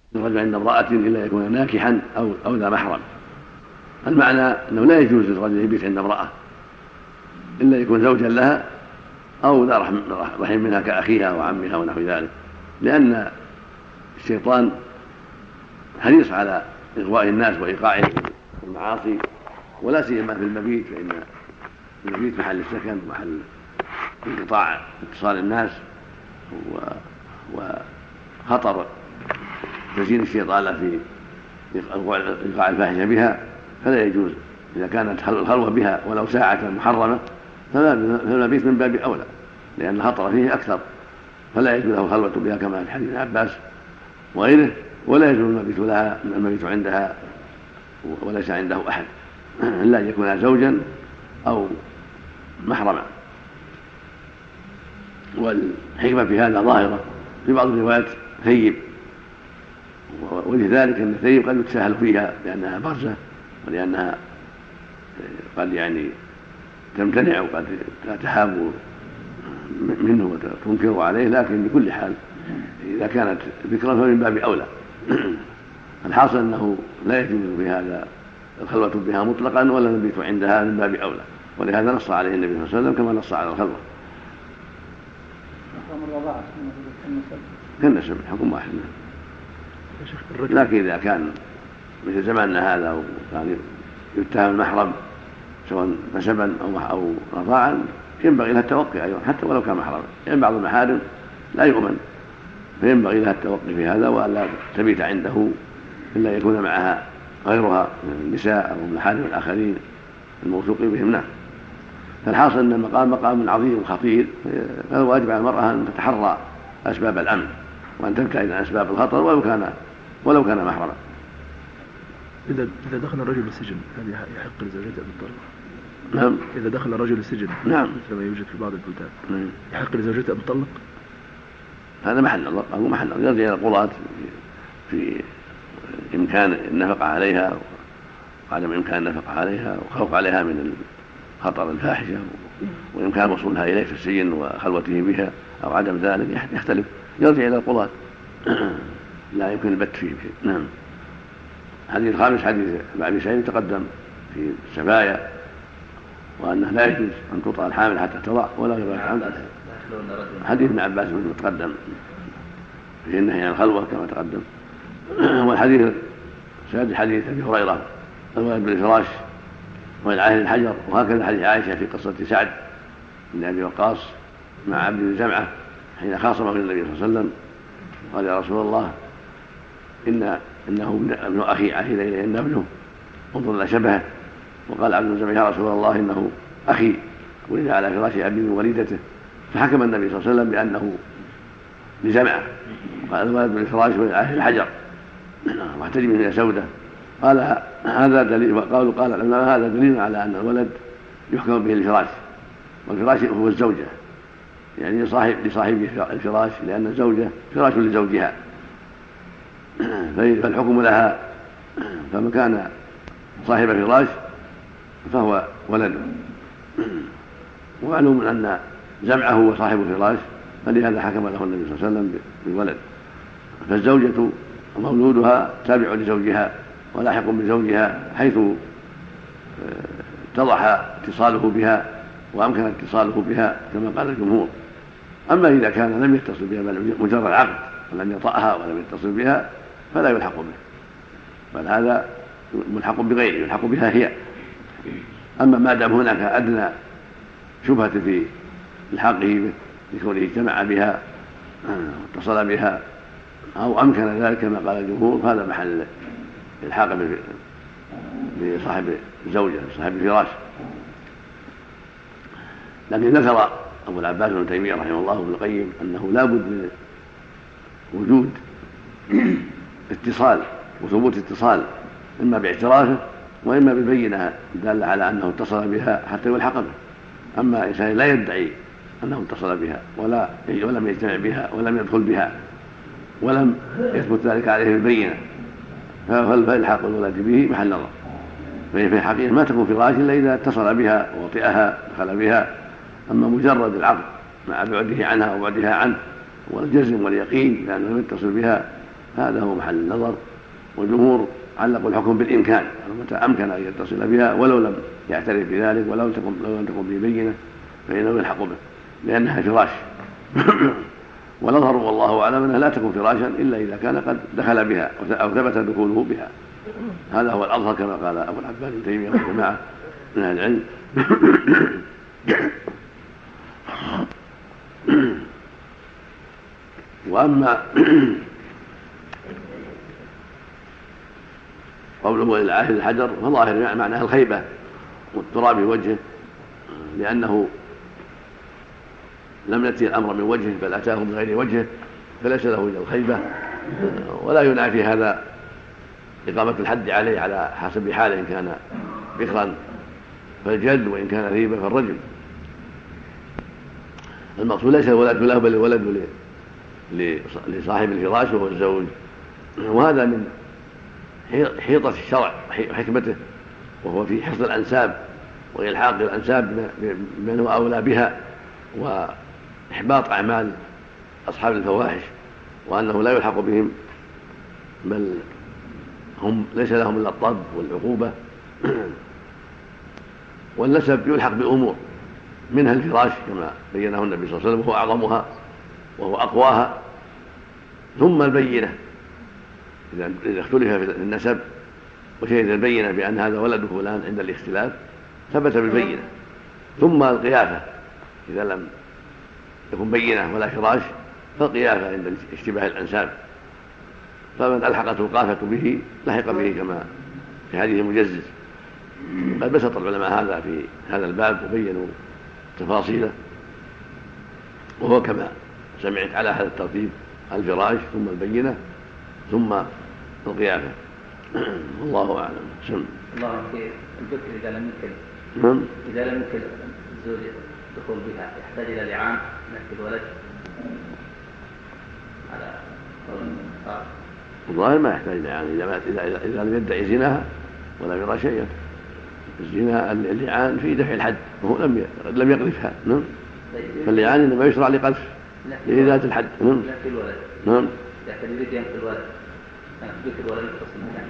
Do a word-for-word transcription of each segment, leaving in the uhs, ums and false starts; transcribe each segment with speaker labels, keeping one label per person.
Speaker 1: الرجل عند امرأة إلا يكون ناكحا أو أو ذا محرم. المعنى أنه لا يجوز للرجل يبيت عند امرأة إلا يكون زوجا لها أو ذا رحم منها كأخيها وعمها ونحو ذلك، لأن الشيطان حريص على إغواء الناس وإيقاعهم في المعاصي، ولا سيما في المبيت، فإن المبيت محل السكن ومحل انقطاع اتصال الناس وخطر تزيين الشيطان في إيقاع الفاحشة بها، فلا يجوز. إذا كانت الخلوة بها ولو ساعة محرمة فالمبيت من باب أولى، لأن الخطر فيه أكثر، فلا يجوز له الخلوة بها كما في حديث عباس وغيره، ولا يجوز المبيت لها المبيت عندها وليس عنده أحد إلا أن يكون زوجا أو محرما. والحكمة في هذا ظاهرة في بعض الروايات ثيب، ولذلك أن الثيب قد يتساهل فيها لأنها برزة ولأنها قد يعني تمتنع وقد تهاب منه وتنكر عليه، لكن بكل حال إذا كانت ذكرا فمن باب أولى. الحاصل أنه لا يجوز بهذا الخلوة بها مطلقا ولا المبيت عندها من باب أولى، ولهذا نص عليه النبي صلى الله عليه وسلم كما نص على الخلوة. كالنسب حكم واحد، لكن إذا كان مثل زماننا هذا وكان يتهم المحرم سواء نسبا أو رضاعا ينبغي لها التوقي أيضا حتى ولو كان محرما، يعني بعض المحارم لا يؤمن، فينبغي لها التوقي في هذا وألا تبيت عنده إلا يكون معها غيرها من النساء أو المحارم الآخرين الموثوق بهم. نعم. فالحاصل أن المقام مقام عظيم خطير، فالواجب على المرأة أن تتحرى أسباب الأمن وأن تبتعد عن أسباب الخطر ولو كان ولو كان محرما.
Speaker 2: إذا إذا دخل الرجل السجن هل يحق لزوجته بالطلاق؟
Speaker 1: نعم.
Speaker 2: إذا دخل الرجل السجن
Speaker 1: نعم
Speaker 2: مثل ما يوجد في بعض البلدان
Speaker 1: نعم.
Speaker 2: يحق لزوجته بالطلاق؟
Speaker 1: هذا محل نظر أو محل نظر، يرجع إلى القضاة في إمكان النفقة عليها وعدم إمكان النفقة عليها وخوف عليها من خطر الفاحشة وإمكان وصولها إليه في السجن وخلوته بها أو عدم ذلك يختلف، يرجع إلى القضاة لا يمكن البت فيه شيء. نعم. الحديث الخامس حديث أبي سعيد تقدم في السبايا وأنه لا يجوز أن تطأ الحامل حتى تضع ولا غير عنها. حديث ابن عباس متقدم في النهي عن الخلوة كما تقدم. والحديث سادس حديث أبي هريرة الولد بالفراش والعاهل الحجر، وهكذا حديث عائشة في قصة سعد بن أبي وقاص مع عبد بن جمعة حين خاصمه النبي صلى الله عليه وسلم قال يا رسول الله إن إنه ابن أخي عهد إلي إن ابنه انظر إلى شبهه، وقال عبد بن جمعة يا رسول الله إنه أخي ولد على فراش أبي من وليدته، فحكم النبي صلى الله عليه وسلم بأنه لجمعة، قال الولد بالفراش والعاهل الحجر واحتج منه يا سودة. قال هذا دليل، قالوا قال العلماء هذا دليل على أن الولد يحكم به الفراش، والفراش هو الزوجة، يعني صاحب لصاحب الفراش لأن الزوجة فراش لزوجها فالحكم لها، فمن كان صاحب فراش فهو ولده. ومعلوم أن جمعه هو صاحب الفراش، فلهذا حكم له النبي صلى الله عليه وسلم بالولد. فالزوجة مولودها تابع لزوجها ولاحق بزوجها حيث اتضح اتصاله بها وأمكن اتصاله بها كما قال الجمهور. أما إذا كان لم يتصل بها بل مجرد عقد ولم يطأها ولم يتصل بها فلا يلحق به، بل هذا ملحق بغيره يلحق بها هي. أما ما دام هناك أدنى شبهة في الحاقه بكونه اجتمع بها واتصل بها أو أمكن ذلك كما قال الجمهور فهذا محل الحاق بصاحب الزوجة صاحب الفراش. لكن ذكر أبو العباس بن تيمية رحمه الله وابن القيم أنه لا بد من وجود اتصال وثبوت اتصال إما باعترافه وإما بالبينة دالة على أنه اتصل بها حتى يلحق به. أما إنسان لا يدعي أنه اتصل بها ولا ولم يجتمع بها ولم يدخل بها ولم يثبت ذلك عليه بالبينة فالحاق الولد به محل نظر، فهي في الحقيقة ما تكون فراش إلا إذا اتصل بها ووطئها دخل بها. أما مجرد العقد مع بعده عنها وبعدها عنه والجزم واليقين لأنه لم يتصل بها هذا هو محل النظر. والجمهور علقوا الحكم بالإمكان، متى أمكن أن يتصل بها ولو لم يعترف بذلك ولو تكن لو لم تكن به بينة فإنه يلحق به لأنها فراش. والأظهر والله أعلم أنها لا تكون فراشا إلا إذا كان قد دخل بها أو ثبت دخوله بها. هذا هو الأظهر كما قال أبو العباس ابن تيمية وجماعة من أهل العلم. وأما قوله للعاهد الحجر فظاهر معناها الخيبة والتراب في وجهه، لأنه لم يأتي الأمر من وجهه بل أتاه من غير وجهه فليس له إلا الخيبة. ولا ينافي هذا إقامة الحد عليه على حسب حاله، إن كان بكرا فالجلد وإن كان ريبا فالرجل. المقصود ليس الولد له بل الولد لصاحب الفراش وهو الزوج. وهذا من حيطة الشرع وحكمته، وهو في حفظ الأنساب وإلحاق الأنساب بمن هو أولى بها وإحباط أعمال أصحاب الفواحش، وأنه لا يلحق بهم بل هم ليس لهم إلا الطب والعقوبة. والنسب يلحق بأمور منها الفراش كما بينه النبي صلى الله عليه وسلم وهو أعظمها وهو أقواها، ثم البينة إذا اختلف في النسب وشهد البينة بأن هذا ولد فلان عند الاختلاف ثبت بالبينة، ثم القيافة إذا لم يكن بينة ولا فراش فالقيافة عند اشتباه الأنساب، فمن ألحقته القافة به لحق به كما في حديث المجزز. قد بسط العلماء هذا في هذا الباب وبينوا تفاصيله، وهو كما سمعت على هذا الترتيب: الفراش ثم البينة ثم القيافة. والله أعلم. سم
Speaker 3: الله في الذكر إذا لم يمكن
Speaker 1: نعم
Speaker 3: إذا لم يمكن الزوج الدخول بها يحتاج إلى لعان يأتي الولد على قول
Speaker 1: الظاهر ما يحتاج لعان إذا إذا إذا لم يدعي زناها ولا يرى شيئا. الزنا اللعان في دفع الحد وهو لم لم يقذفها. نعم. فاللعان إنما يشرع لقذف لإزالة الحد. نعم.
Speaker 3: في الولد.
Speaker 1: نعم.
Speaker 3: يحتاج يريد ينقل الولد أنا في الولد يتصل مكانه.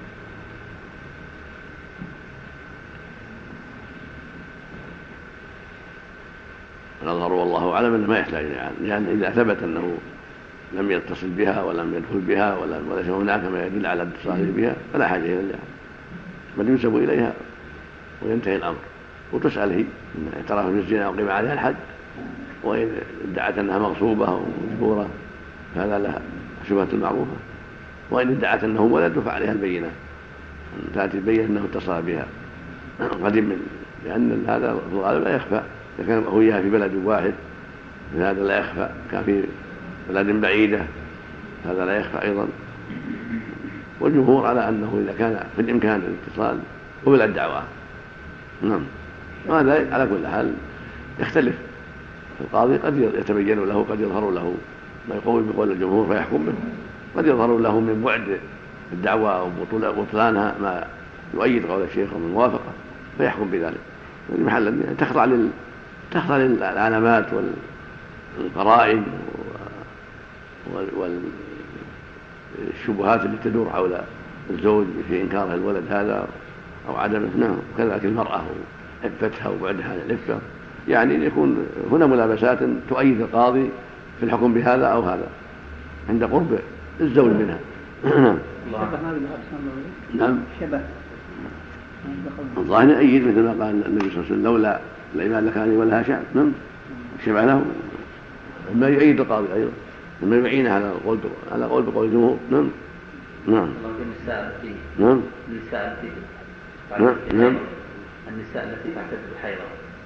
Speaker 1: الأظهر والله أعلم أنه ما يحتاج لعان، لأن إذا ثبت أنه لم يتصل بها ولم يدخل بها وليس هناك ما يدل على اتصاله بها فلا حاجة إلى اللعان، بل ينسب إليها وينتهي الأمر. وتسأل هي إن اعترف بالزنا وقيم عليها الحد، وإن ادعت أنها مغصوبة ومجبورة فهذا لها شبهة معروفة، وإن ادعت أنه ولد فعليها البينة أن تأتي البينة أنه اتصل بها قديم من، لأن هذا في الغالب لا يخفى. إذا كان أخوياها في بلد واحد هذا لا يخفى، كان في بلد بعيدة هذا لا يخفى أيضا. والجمهور على أنه إذا كان في الإمكان الاتصال قبل الدعوة. نعم. وهذا على كل حال يختلف، القاضي قد يتبين له قد يظهر له ما يقوي بقول الجمهور فيحكم به، قد يظهر له من بعد الدعوة أو بطلانها ما يؤيد قول الشيخ ومن موافقة فيحكم بذلك. محل تخضع لل تخضع للعلامات والقرائن والشبهات التي تدور حول الزوج في إنكاره الولد هذا أو عدمه. نعم. كذلك المرأة عفتها وبعدها عن العفة، يعني أن يكون هنا ملابسات تؤيد القاضي في الحكم بهذا أو هذا عند قرب الزوج منها. نعم.
Speaker 4: شبه
Speaker 1: الظاهر يؤيد مثل ما قال النبي صلى الله عليه وسلم: لولا العباد لكان ولها شعر. نعم. شبه له ما يؤيد القاضي أيضا لما يبعينه على قول على قول بقول الجمهور. نعم. نعم.
Speaker 3: النساء التي
Speaker 1: نعم.
Speaker 3: النساء التي
Speaker 1: نعم. نعم.
Speaker 3: النساء التي تعتد بالحيض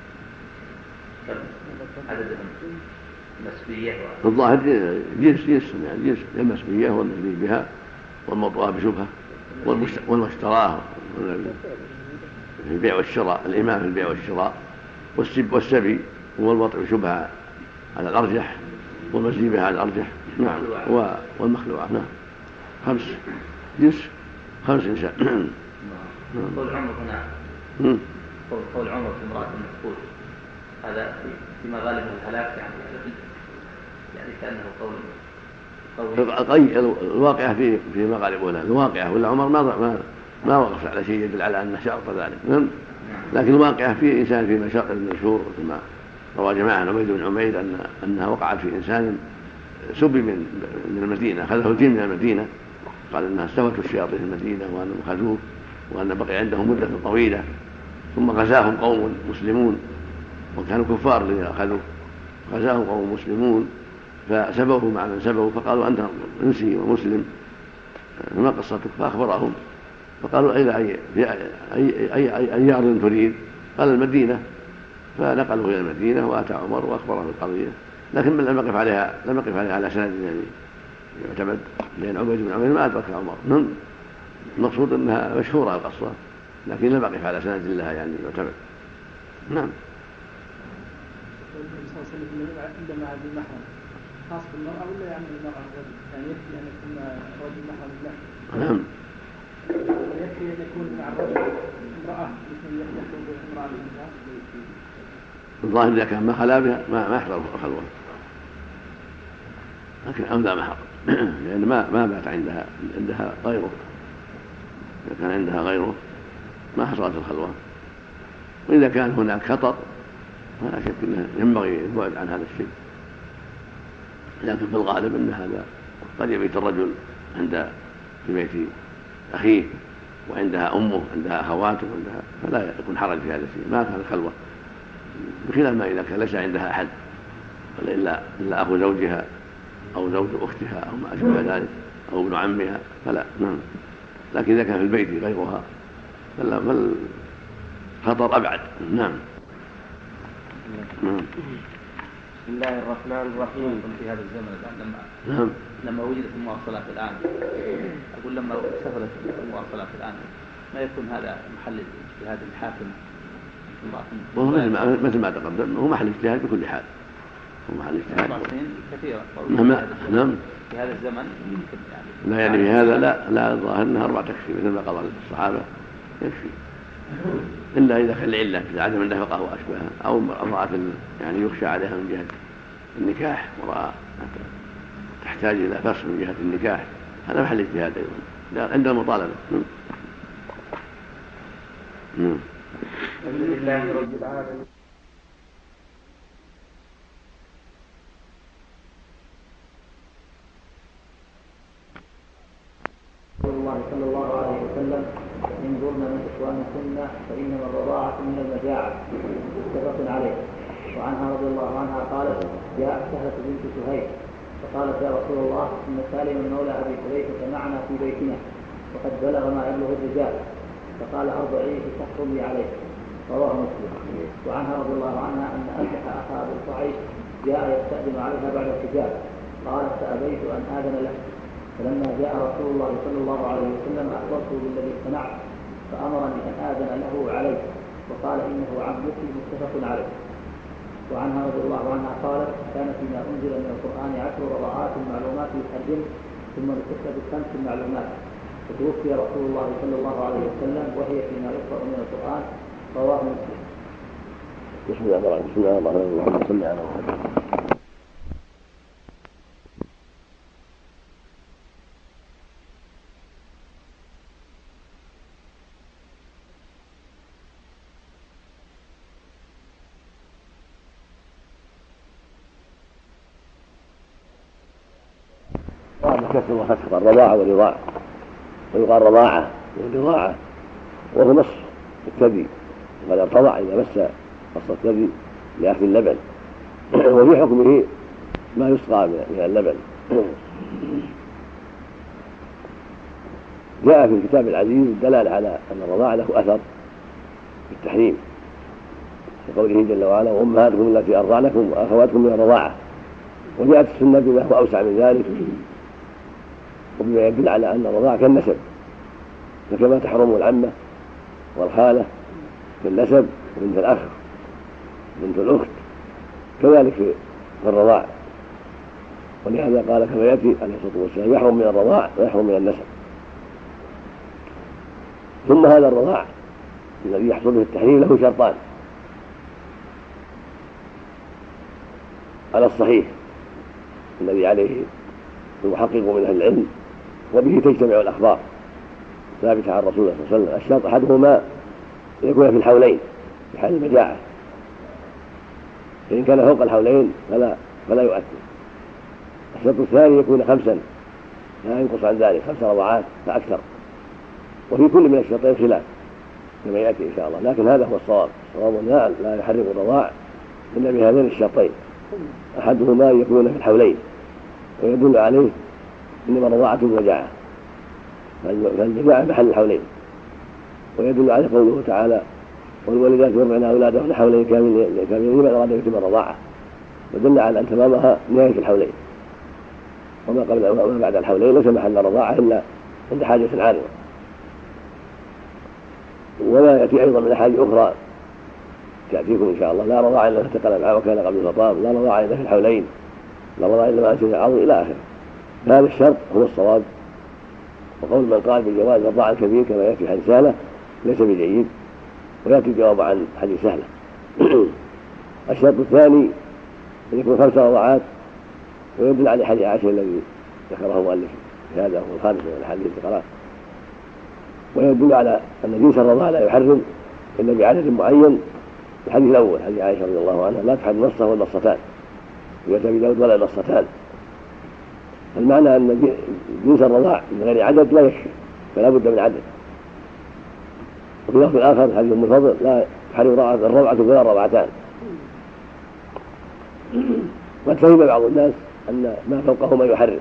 Speaker 3: عددهم مسبية
Speaker 1: الظاهر جنس جنس يعني جنس المسبية والمسبي بها والموضوعة بشبهة والمشتراه في البيع والشراء، الإمام في البيع والشراء والسب والسبي والوضع بشبهة على الأرجح والمسبي بها على الأرجح. نعم. والمخلوعة. نعم. خمس جنس خمس نساء.
Speaker 3: قول عمر هنا قول عمر في امرأة المفقود هذا فيما غالبه الهلاك يعني يعني كأنه قول
Speaker 1: الواقعة في في مغالب ولا الواقعة ولا عمر ما ما ما وقف على شيء يدل على أنه شرط ذلك، لكن الواقعة في إنسان في مشهور كما روى جماعة عن عبيد بن عمير أن أنها وقعت في إنسان سبي من من المدينة، أخذه الجن من المدينة، قال أنها استوته الشياطين في المدينة وأنهم خذوه وأن بقي عندهم مدة طويلة، ثم غزاهم قوم مسلمون وكانوا كفار الذين أخذوه، غزاهم قوم مسلمون فسبوه مع من سبوه فقالوا أنت انسي ومسلم ما قصتك، فأخبرهم فقالوا إلى أي أي أي أي أرض تريد؟ قال المدينة، فنقلوا إلى المدينة وأتى عمر وأخبره بالقضية، لكن لم يقف عليها لم يقف عليها على سند يعني يعتمد، لأن عبيد بن عمير ما أدرك عمر، المقصود أنها مشهورة القصة لكن لم يقف على سند لها يعني يعتمد. نعم.
Speaker 4: عندما هذه المحرم خاص بالمرأة ولا يعني المرأة الرجل؟ يعني يكفي أن يكون الرجل محرم له؟
Speaker 1: نعم.
Speaker 4: يكفي أن يكون مع الرجل امرأة مثل يخلو بامرأة الإنسان؟
Speaker 1: الظاهر إذا كان ما خلا بها ما ما يحضر الخلوة، لكن أولى محرم لأن ما ما بات عندها عندها غيره، إذا كان عندها غيره ما حصلت الخلوة، وإذا كان هناك خطر فلا شك أنه ينبغي البعد عن هذا الشيء، لكن في الغالب أن هذا قد يبيت الرجل عند في بيت أخيه وعندها أمه عندها أخواته عندها، فلا يكون حرج في هذا الشيء، ما كان الخلوة، بخلاف ما إذا كان ليس عندها أحد إلا إلا أخو زوجها أو زوج أختها أو ما أشبه ذلك أو ابن عمها فلا. نعم. لكن إذا كان في البيت غيرها فالخطر أبعد. نعم.
Speaker 3: نعم. بسم الله الرحمن الرحيم. في هذا الزمن الآن لما
Speaker 1: نعم.
Speaker 3: لما وجدت المواصلات الآن، أقول لما سافرت المواصلات الآن ما يكون هذا محل اجتهاد الحاكم؟
Speaker 1: والله مثل ما تقدم هو محل اجتهاد بكل حال، هو محل اجتهاد
Speaker 3: كثيرة.
Speaker 1: نعم.
Speaker 3: في هذا الزمن يمكن يعني
Speaker 1: لا يعني في هذا لا لا الظاهر انها اربع تكفي مثل ما قال الصحابه يكفي، الا اذا كان العله في عدم النفقه واشبهها او امراه يعني يخشى عليها من جهه النكاح وراء تحتاج الى فصل من جهه النكاح، هذا محل اجتهاد ايضا عند المطالبه. نعم.
Speaker 3: الحمد لله رب العالمين.
Speaker 5: الله صلى الله عليه وسلم انظرنا من إخوانكن فإنما الرضاعة من المجاعة، متفق عليه. وعنها رضي الله عنها قالت: جاء سهلة بنت سهيل فقالت: يا رسول الله إن سالم مولى أبي حذيفة معنا في بيتنا وقد بلغ ما يبلغ الرجال، فقال: أرضعيه تحرمي عليه، رواه مسلم. وعنها رضي الله عنها أن أفلح أخا أبي صعيد جاء يستأذن عليها بعد الحجاب، قالت: فأبيت أن آذن له، فلما جاء رسول الله صلى الله عليه وسلم أخبرته بالذي صنعت فأمرني أن آذن له عليه، وقال: إنه عبدك، متفق عليه. وعنها رضي الله عنها قالت: كان فيما أنزل من القرآن عشر رضاعات معلومات يحرم ثم نسخت بخمس معلومات، فتوفي رسول الله صلى الله عليه وسلم وهي فيما يقرأ من القرآن، رواه مسلم.
Speaker 1: بسم الله الرحمن الرحيم. بسم الله الرحمن الرحيم. صلى على محمد. كسر وفتح الرضاعة والرضاعة، ويقال رضاعة والرضاعة وهو مص الثدي، وقد ارتضع إذا مس مص الثدي لأخذ اللبن، وفي حكمه ما يسقى من اللبن. جاء في الكتاب العزيز الدلالة على أن الرضاعة له أثر في التحريم، لقوله جل وعلا: وأمهاتكم التي أرضعنكم وأخواتكم من الرضاعة. وجاءت السنة بما هو أوسع من ذلك وبما يدل على أن الرضاعة كالنسب، فكما تحرم العمة والخالة في النسب وبنت الأخ بنت الأخت كذلك في الرضاعة، ولهذا قال كما يأتي عليه الصلاة والسلام: يحرم من الرضاع ويحرم من النسب. ثم هذا الرضاع الذي يحصل به التحريم له شرطان على الصحيح الذي عليه
Speaker 6: المحقق من أهل العلم، وبه تجتمع الأخبار ثابتة عن رسول الله صلى الله عليه وسلم. الشرط أحدهما أن يكون في الحولين في حال المجاعة، فإن كان فوق الحولين فلا فلا يؤثر. الشرط الثاني يكون خمسا لا ينقص عن ذلك، خمس رضعات فأكثر. وفي كل من الشرطين خلاف كما يأتي إن شاء الله، لكن هذا هو الصواب. الصواب لا, لا يحرم الرضاع إلا بهذين الشرطين، أحدهما يكون في الحولين، ويدل عليه إنما الرضاعة المجاعة، فالمجاعة محل الحولين. ويدل عليه قوله تعالى: والوالدات يرضعن أولادهن حولين كاملين لمن أراد أن يتم الرضاعة، ودل على أن تمامها نهاية الحولين، وما قبل وما بعد الحولين ليس محل رضاعة إلا عند حاجة عارضة. وما يأتي أيضا من أحاديث أخرى تأتيكم إن شاء الله: لا رضاعة إلا فتق الأمعاء وكان قبل الخطاب، لا رضاعة إلا في الحولين، لا رضاعة إلا ما أنشز العظم، إلى آخره. هذا الشرط هو الصواب. وقول من قال بالجواز الرضاعة الكبير كما يأتي حديث سهلة ليس بجيد، ويأتي الجواب عن حديث سهلة. الشرط الثاني أن يكون خمس رضاعات، ويدل على حديث عائشة الذي ذكره المؤلف، هذا هو الخامس من الحديث الذكرات. ويدل على أن جنس الرضاعة لا يحرم إلا بعدد معين. الحديث الأول حديث عائشة رضي الله عنها: لا تحرم نصه والنصتان، في أبي داود ولا نصتان. المعنى أن جنس الرضاع من غير عدد لا يكفي، فلا بد من عدد. وفي لفظ آخر حديث أم الفضل: لا تحرم الرضعة ولا الرضعتان. قد فهم بعض الناس أن ما فوقهما يحرم،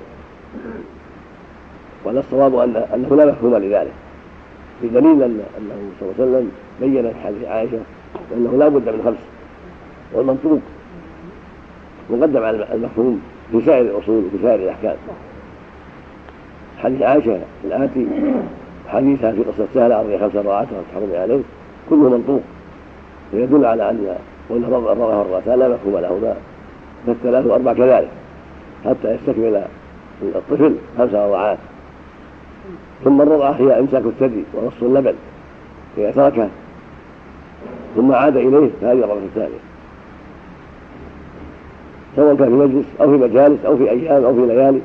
Speaker 6: ولا الصواب أن أنه لا مفهوم لذلك، بدليل أن أنه صلى الله عليه وسلم بين في حديث عائشة أنه لا بد من خمس، والمنطوق مقدم على المفهوم في سائر الأصول وفي سائر الأحكام. حديث عائشة الآتي حديثها في قصة سهلة أرضي خمس رضعات وتحرم عليه كله منطوق، ويدل على أن وأن الرضع والرضعتان لا مفهوم لهما، فالثلاث وأربع كذلك حتى يستكمل الطفل خمس رضعات. ثم الرضعة هي إمساك الثدي ورص اللبن، إذا تركه ثم عاد إليه فهذه الرضعة الثانية، سواء كان في مجلس أو في مجالس أو في أيام أو في ليالي.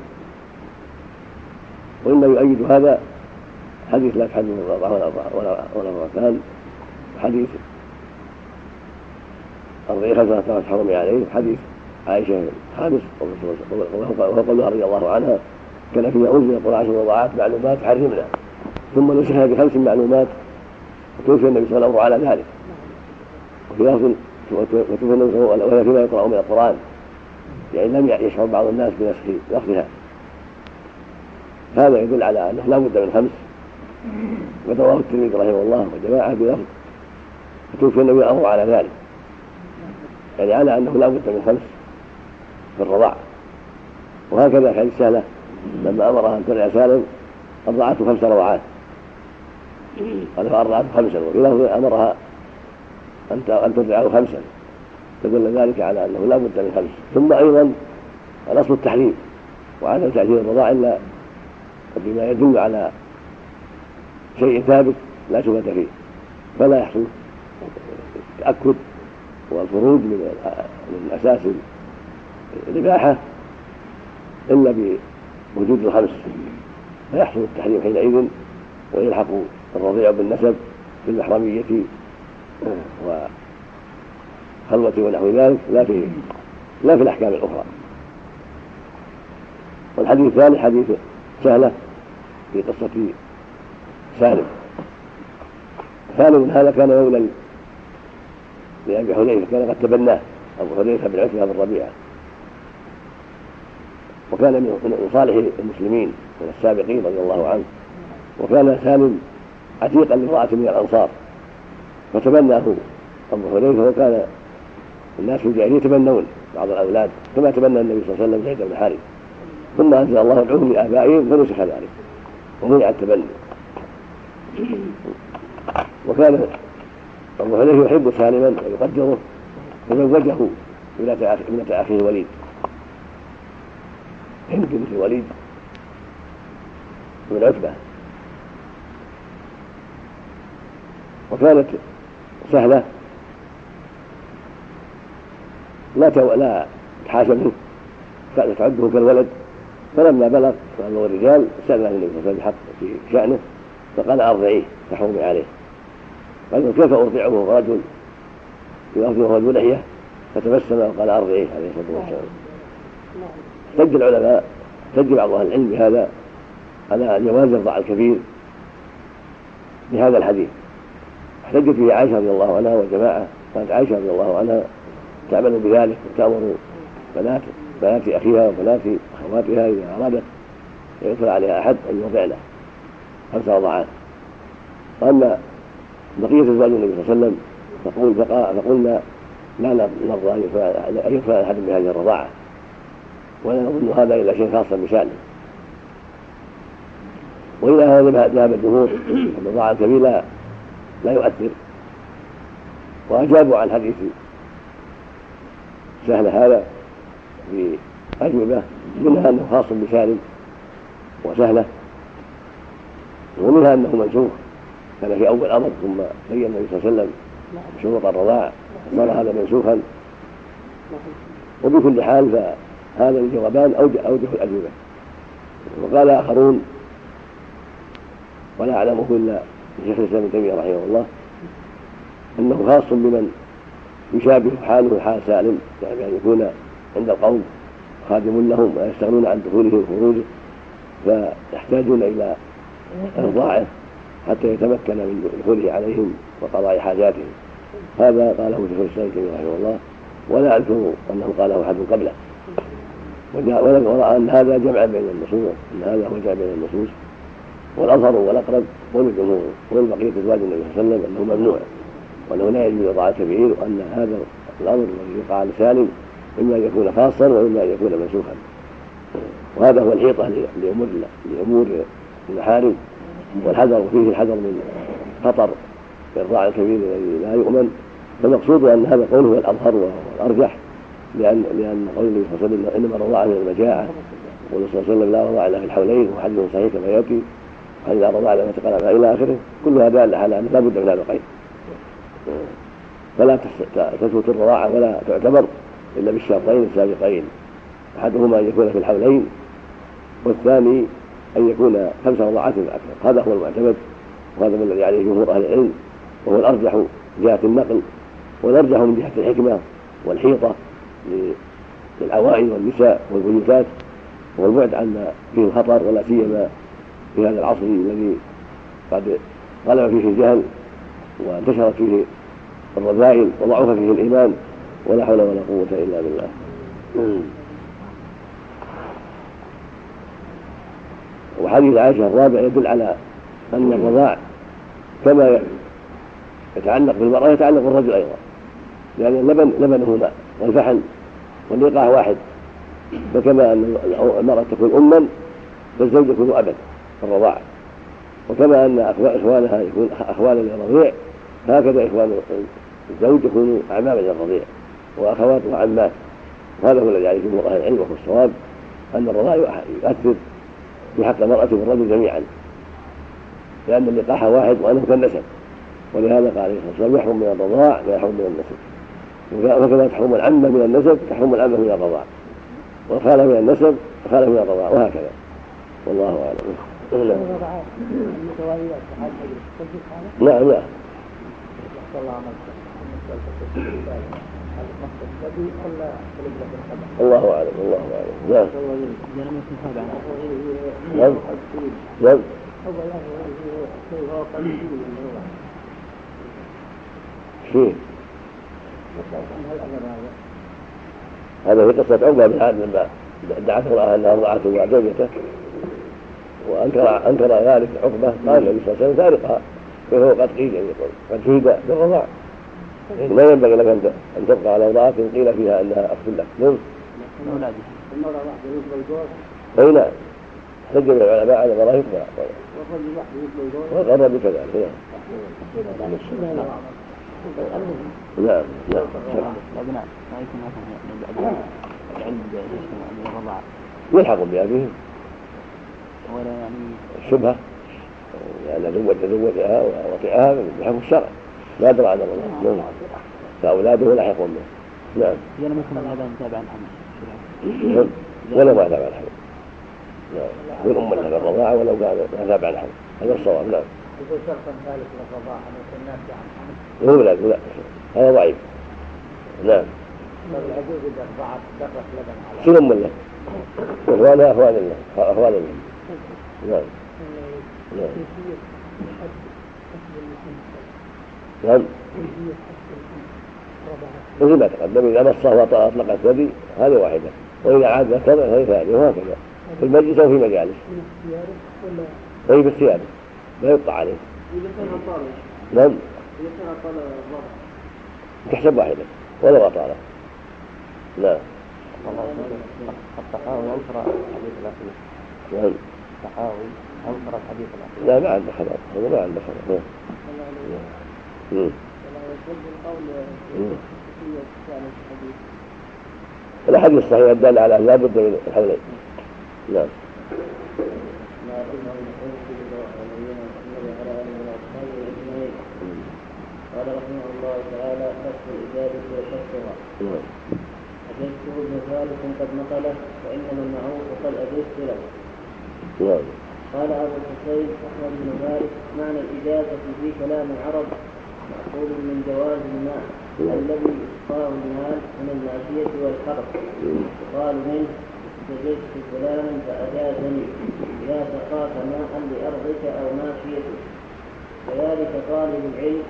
Speaker 6: وإما يؤيد هذا حديث لا تحرم الرضعة ولا الرضعتان، حديث أرضعي خمسة تحرمي عليه، حديث عائشة الخامس وهو قولها رضي الله عنها: كان فيما أنزل القرآن عشر رضعات معلومات حرمنا، ثم نسخها بخمس معلومات، وتوفي النبي صلى الله عليه وسلم على ذلك. وفي لفظ: وتوفي النبي صلى الله عليه وسلم فيما يقرأ من القرآن، يعني لم يشعر بعض الناس بنسخ لفظها. هذا يدل على أنه لا بد من خمس. ورواه الترمذي رحمه الله وجماعة بلفظ: فتوفي النبي أمر على ذلك، يعني على أنه لا بد من خمس في الرضاع. وهكذا حديث سهلة لما أمرها أن ترعى سالم أرضعته خمس رضعات، قال فأرضعته خمسا، وفي لفظ أمرها أن ترضعه خمسا، فدل ذلك على أنه لا بد من خمس. ثم أيضا الأصل التحريم وعدم تأثير الرضاع إلا بما يدل على شيء ثابت لا شبهة فيه، فلا يحصل التأكد والخروج من أساس الإباحة إلا بوجود الخمس، فيحصل التحريم حينئذ، ويلحق الرضيع بالنسب في المحرمية وخلوة ونحو ذلك، لا في لا في الأحكام الأخرى. والحديث الثاني حديث سهلة في قصة سالم. سالم هذا كان مولى لأبي حذيفة، كان قد تبناه أبو حذيفة بن عتبة بن ربيعة، وكان من صالح المسلمين من السابقين رضي الله عنه. وكان سالم عتيقا لامرأة من الأنصار، فتبناه أبو حذيفة، وكان الناس في الجاهلية يتبنون بعض الأولاد كما تبنى النبي صلى الله عليه وسلم زيد بن حارثة، ثم أنزل الله ادعوهم لآبائهم فنسخ ذلك ومنع التبني. وكان أبو حذيفة يحب سالما ويقدره، فزوجه ابنة أخيه الوليد، هند بنت الوليد بن عتبة. وكانت سهلة لا لا تحاشى منه، كانت تعده كالولد فلما بلغ بلغ الرجال سأل النبي صلى الله عليه وسلم بحق في شأنه فقال أرضعيه تحرمي عليه. قال كيف أرضعه رجل يؤخذه ذو لحية؟ فتبسم وقال أرضعيه عليه الصلاة والسلام. احتج العلماء احتج بعض أهل العلم بهذا على جواز الرضاع الكبير بهذا الحديث. احتجت به عائشة رضي الله عنها وجماعة. كانت عائشة رضي الله عنها تعمل بذلك وتأمر بنات بنات أخيها وبنات أخواتها إذا أرادت يدخل عليها أحد أن يرضعن خمس رضعات. وأما بقية أزواج النبي صلى الله عليه وسلم فقول فقلنا لا نرضى أن يدخل أحد بهذه الرضاعة ولا نظن هذا إلا شيء خاصا بشأنه. وإلى هذا ذهب الجمهور أن الرضاعة الكبير لا لا يؤثر، وأجابوا عن حديث سهل هذا بأجوبة منها أنه خاص بسالم وسهلة، ومنها أنه منسوخ كان في أول أمر ثم بين النبي صلى الله عليه وسلم شروط الرضاعة صار هذا منسوخا. وبكل حال فهذا الجوابان أوجه الأجوبة. وقال آخرون ولا أعلمه إلا شيخ الإسلام ابن تيمية رحمه الله أنه خاص بمن يشابه حاله حال سالم، يعني أن يكون عند القوم خادم لهم ويستغنون عن دخوله وخروجه فيحتاجون إلى إرضاعه حتى يتمكن من دخوله عليهم وقضاء حاجاتهم. هذا قاله شيخ الإسلام ابن تيمية رحمه الله، ولا أذكر أنه قاله أحد قبله. ورأى أن هذا جمع بين النصوص، أن هذا هو جمع بين النصوص، والأظهر والأقرب والجمهور والبقية أزواج النبي صلى الله عليه وسلم أنه ممنوع وأنه لا يجوز رضاعة الكبير، وأن هذا الأمر الذي يقع لسالم إما أن يكون خاصا وإما أن يكون منسوخا. وهذا هو الحيطة لأمور لأمور المحارم، والحذر فيه الحذر من خطر الرضاعة الكبير الذي لا يؤمن. فالمقصود أن هذا قوله هو الأظهر والأرجح، لأن لأن قول النبي صلى الله عليه وسلم إنما الرضاعة من المجاعة، والرسول صلى الله عليه وسلم لا رضاع إلا في الحولين، وحديث صحيح كما يأتي إذا رضع لما تقلب إلى آخره، كلها دالة على أن لا بد من هذا القيد. فلا تثبت الرضاعة ولا تعتبر إلا بالشرطين السابقين، أحدهما أن يكون في الحولين، والثاني أن يكون خمس رضعات أكثر. هذا هو المعتمد، وهذا ما الذي عليه جمهور أهل العلم، وهو الأرجح من جهة النقل، والأرجح من جهة الحكمة والحيطة للعوائل والنساء والبيوتات، والبعد عن فيه الخطر، ولا سيما في هذا العصر الذي قد غلب فيه الجهل وانتشرت فيه الرذائل وضعف فيه الإيمان، ولا حول ولا قوة إلا بالله. وحديث عائشة الرابع يدل على أن الرضاع كما يتعلق بالمرأة يتعلق بالرجل أيضا، لأن يعني اللبن لبنه ماء والفحل واللقاح واحد، فكما أن المرأة تكون أما فالزوج يكون أبا في الرضاعة، وكما أن إخوانها يكون أخوانا للرضيع، هكذا إخوان الزوج يكونوا أعماما للرضيع وأخواته عمات. هذا هو الذي عليه جمهور أهل العلم، وهو الصواب أن الرضاع يؤثر في حق المرأة والرجل جميعا، لأن اللقاح واحد وأنه كالنسب، ولهذا قال عليه الصلاة والسلام يحرم من الرضاع ما يحرم من النسب، وكما تحرم العمة من النسب تحرم العمة من الرضاع، والخالة من النسب خالة من الرضاع، وهكذا. والله أعلم. نعم نعم. الله أعلم الله أعلم. نعم نعم نعم. شيء هذا في قصة عقبة بن عامر لما دعت امرأة أنها رضعته مع زوجته، وأنكر أنكر ذلك عقبة، قال النبي صلى الله عليه وسلم فارقها، فهو قد قيل يعني قد شهد بالرضاع، ما ينبغي لك أن تبقى على رضاعة قيل فيها أنها أخت لك. نعم. أي نعم. سجل العلماء على مراهقها والغرب كذلك. نعم نعم. يلحق بأبيهم الشبهة، لأن زوج زوجها ووطئها بحكم الشرع لا أدرى عن الله، نعم، فأولاده لاحقون به. نعم. ولا ما تابع الحمل. نعم يكون أم له بالرضاعة ولو كان ما تابع الحمل، هذا الصواب. نعم.
Speaker 5: يقول شرطا ثالث للرضاعة مثل الناس عن
Speaker 6: هو لا لا هذا ضعيف. نعم.
Speaker 5: طيب العجوز إذا رضعت درت لبن على
Speaker 6: شنو أم له؟ إخوانها أخوان الله أخوان الله. نعم. نعم. نعم. مثل ما تقدم إذا مصه وأطلق الثدي هذه واحدة، وإذا عاد ذكر هذه ثانية، وهكذا في المجلس أو في مجالس. أي بالثياب لا يقطع عليه.
Speaker 4: إذا كان أطال.
Speaker 6: نعم.
Speaker 4: إذا كان أطال الرضع
Speaker 6: تحسب واحدة ولو أطاله. نعم.
Speaker 7: التحاوي أنكر الحديث الأخير.
Speaker 6: نعم.
Speaker 7: التحاوي أنكر الحديث الأخير.
Speaker 6: لا ما عنده خلاص، هذا ما عنده خلاص. نعم. الأحاديث الصحيحة الدالة على لا بد من الحولين. نعم.
Speaker 5: قال رحمه الله تعالى كف الإجابة وكفها. أجزته ابن ثالث قد نقله فإنما المعروف قد أجزت له. قال أبو الحسين أحمد بن مالك معنى الإجازة في كلام العرب مأخوذ من جواز الماء الذي يسقاه المال من الماشية والحرث. قال منه استجزت فلانا فأجازني إذا سقاك ماء لأرضك أو ماشيتك. كذلك طالب العلم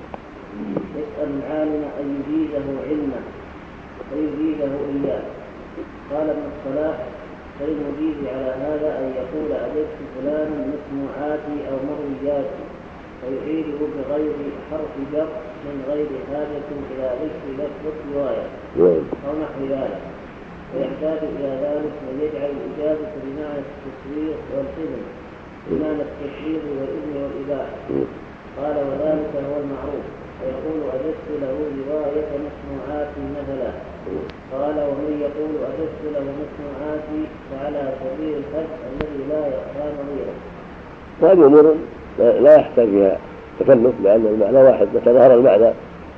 Speaker 5: يسأل العالم أن يجيزه علما فيجيزه إياه. قال ابن الصلاح فالمجيز على هذا أن يقول أجزت فلانا مسموعاتي أو مروياتي فيعيده بغير حرف جر من غير حاجة إلى ذكر لفظ رواية أو نحو ذلك، ويحتاج إلى ذلك من يجعل الإجازة بمعنى التسوير والإذن بمعنى التشريع والإذن والإباحة. قال وذلك هو المعروف، ويقول أجزت له رواية مسموعاتي مثلا. قال ومن يقول أجزت له مسموعاتي فعلى سبيل الحد الذي لا يخفى نظيره.
Speaker 6: هذه أمور لا يحتاج فيها تكلف لأن المعنى واحد، متى ظهر المعنى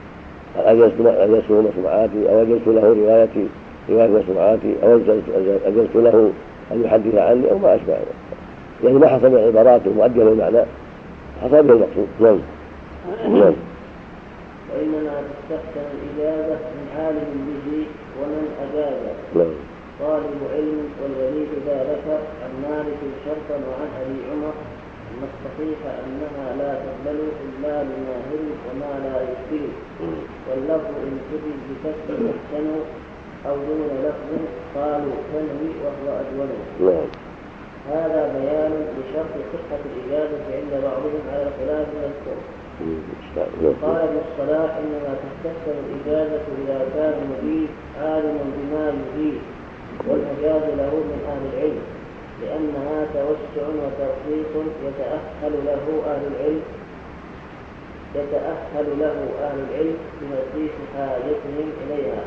Speaker 6: أجزت مسموعاتي أو أجزت له روايتي رواية مسموعاتي أو أجزت له أن يحدث عني أو ما أشبه يعني ما حصل من عبارات مؤدية للمعنى حصل به المقصود. نعم. نعم.
Speaker 5: وإنما تستحسن الإجابة من عالم به ومن أجازه.
Speaker 6: نعم.
Speaker 5: طالب علم والوليد ذا ذكر عن مالك شرطا وعن أبي عمر أن الصحيح أنها لا تقبل إلا لماهر وما لا يشبه، واللفظ إن كتب بكسر أحسن أو دون لفظ قالوا تنوي وهو أجول.
Speaker 6: نعم.
Speaker 5: هذا بيان لشرط صحة الإجازة عند بعضهم على الخلاف المذكور. قال ابن الصلاح إنما تستحسن الإجازة إذا كان المجيز عالما بما يجيز والمجاز له من أهل العلم، لأنها توسع وترخيص يتأهل له أهل العلم يتأهل له أهل العلم بمسيس حاجتهم إليها.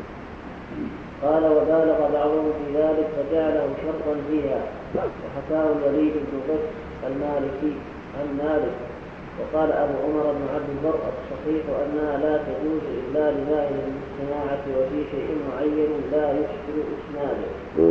Speaker 5: قال وبالغ بعضهم في ذلك فجعله شرطا فيها، وحكاه الوليد بن قس المالكي عن مالك. وقال أبو عمر بن عبد البر الصحيح أنها لا تجوز إلا لماهر بالصناعة وفي شيء معين لا يشكل إسناده.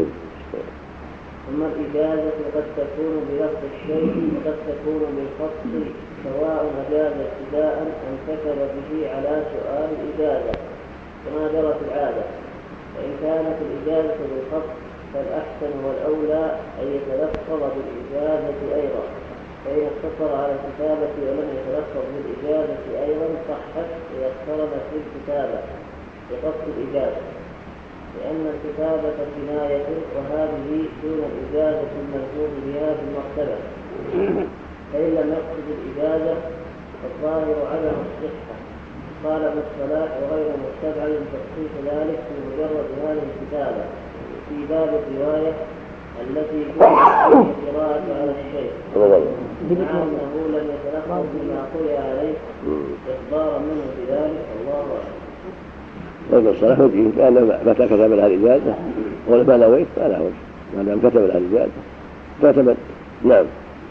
Speaker 5: ثم الإجازة قد تكون بلفظ الشيء وقد تكون بالخط سواء أجاز ابتداء أم كتب به على سؤال الإجازة كما جرت العادة. فإن كانت الإجازة بالخط فالأحسن والأولى أن يتلفظ بالإجازة أيضا، فإن اقتصر على الكتابة ولم يتلفظ بالإجازة أيضا صحت إذا اقترن في الكتابة بقصد الإجازة، لأن الكتابة كناية وهذه دون الإجازة الملفوظ بها في المكتبة. فإن لم يقصد الإجازة فالظاهر عدم الصحة. قال ابن الصلاح وغير مستبعد تخصيص ذلك في مجرد هذه الكتابة في باب الرواية التي تؤدي القراءة على الشيء مع أنه لم يتلفظ بما قرئ عليه إخبارا منه بذلك. الله أعلم.
Speaker 6: ابن الصلاح وجهه لأن متى كتب لها الإجازة ولا ما نويت ما له وجه، ما دام كتب لها الإجازة فاعتمد. نعم.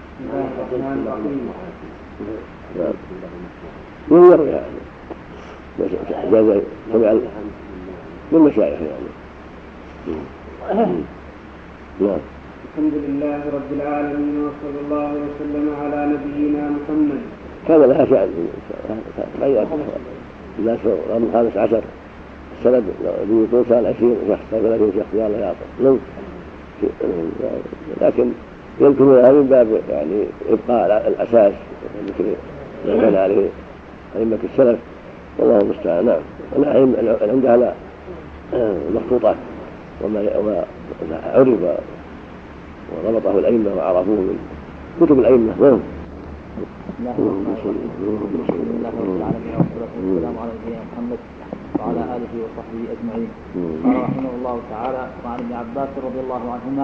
Speaker 6: نعم. من يروي يعني إجازة سمع من مشايخ يعني. نعم.
Speaker 8: الحمد لله رب العالمين وصلى الله وسلم على نبينا محمد.
Speaker 6: كان لها شأن غيرت الناس القرن الخامس عشر السند يكون سال عشرين شخص أو ثلاثين شخص يلا يعطى، لكن يمكنها من باب يعني إبقاء الأساس مثل ما كان عليه أئمة السلف والله المستعان. نعم. عندها لا مخطوطات وما عرف وربطه الأئمة وعرفوه من كتب الأئمة. نعم.
Speaker 5: بسم الله الرحمن الرحيم والصلاة والسلام على نبينا محمد وعلى آله وصحبه أجمعين. قال رحمه الله تعالى: وعن ابن عباس رضي الله عنهما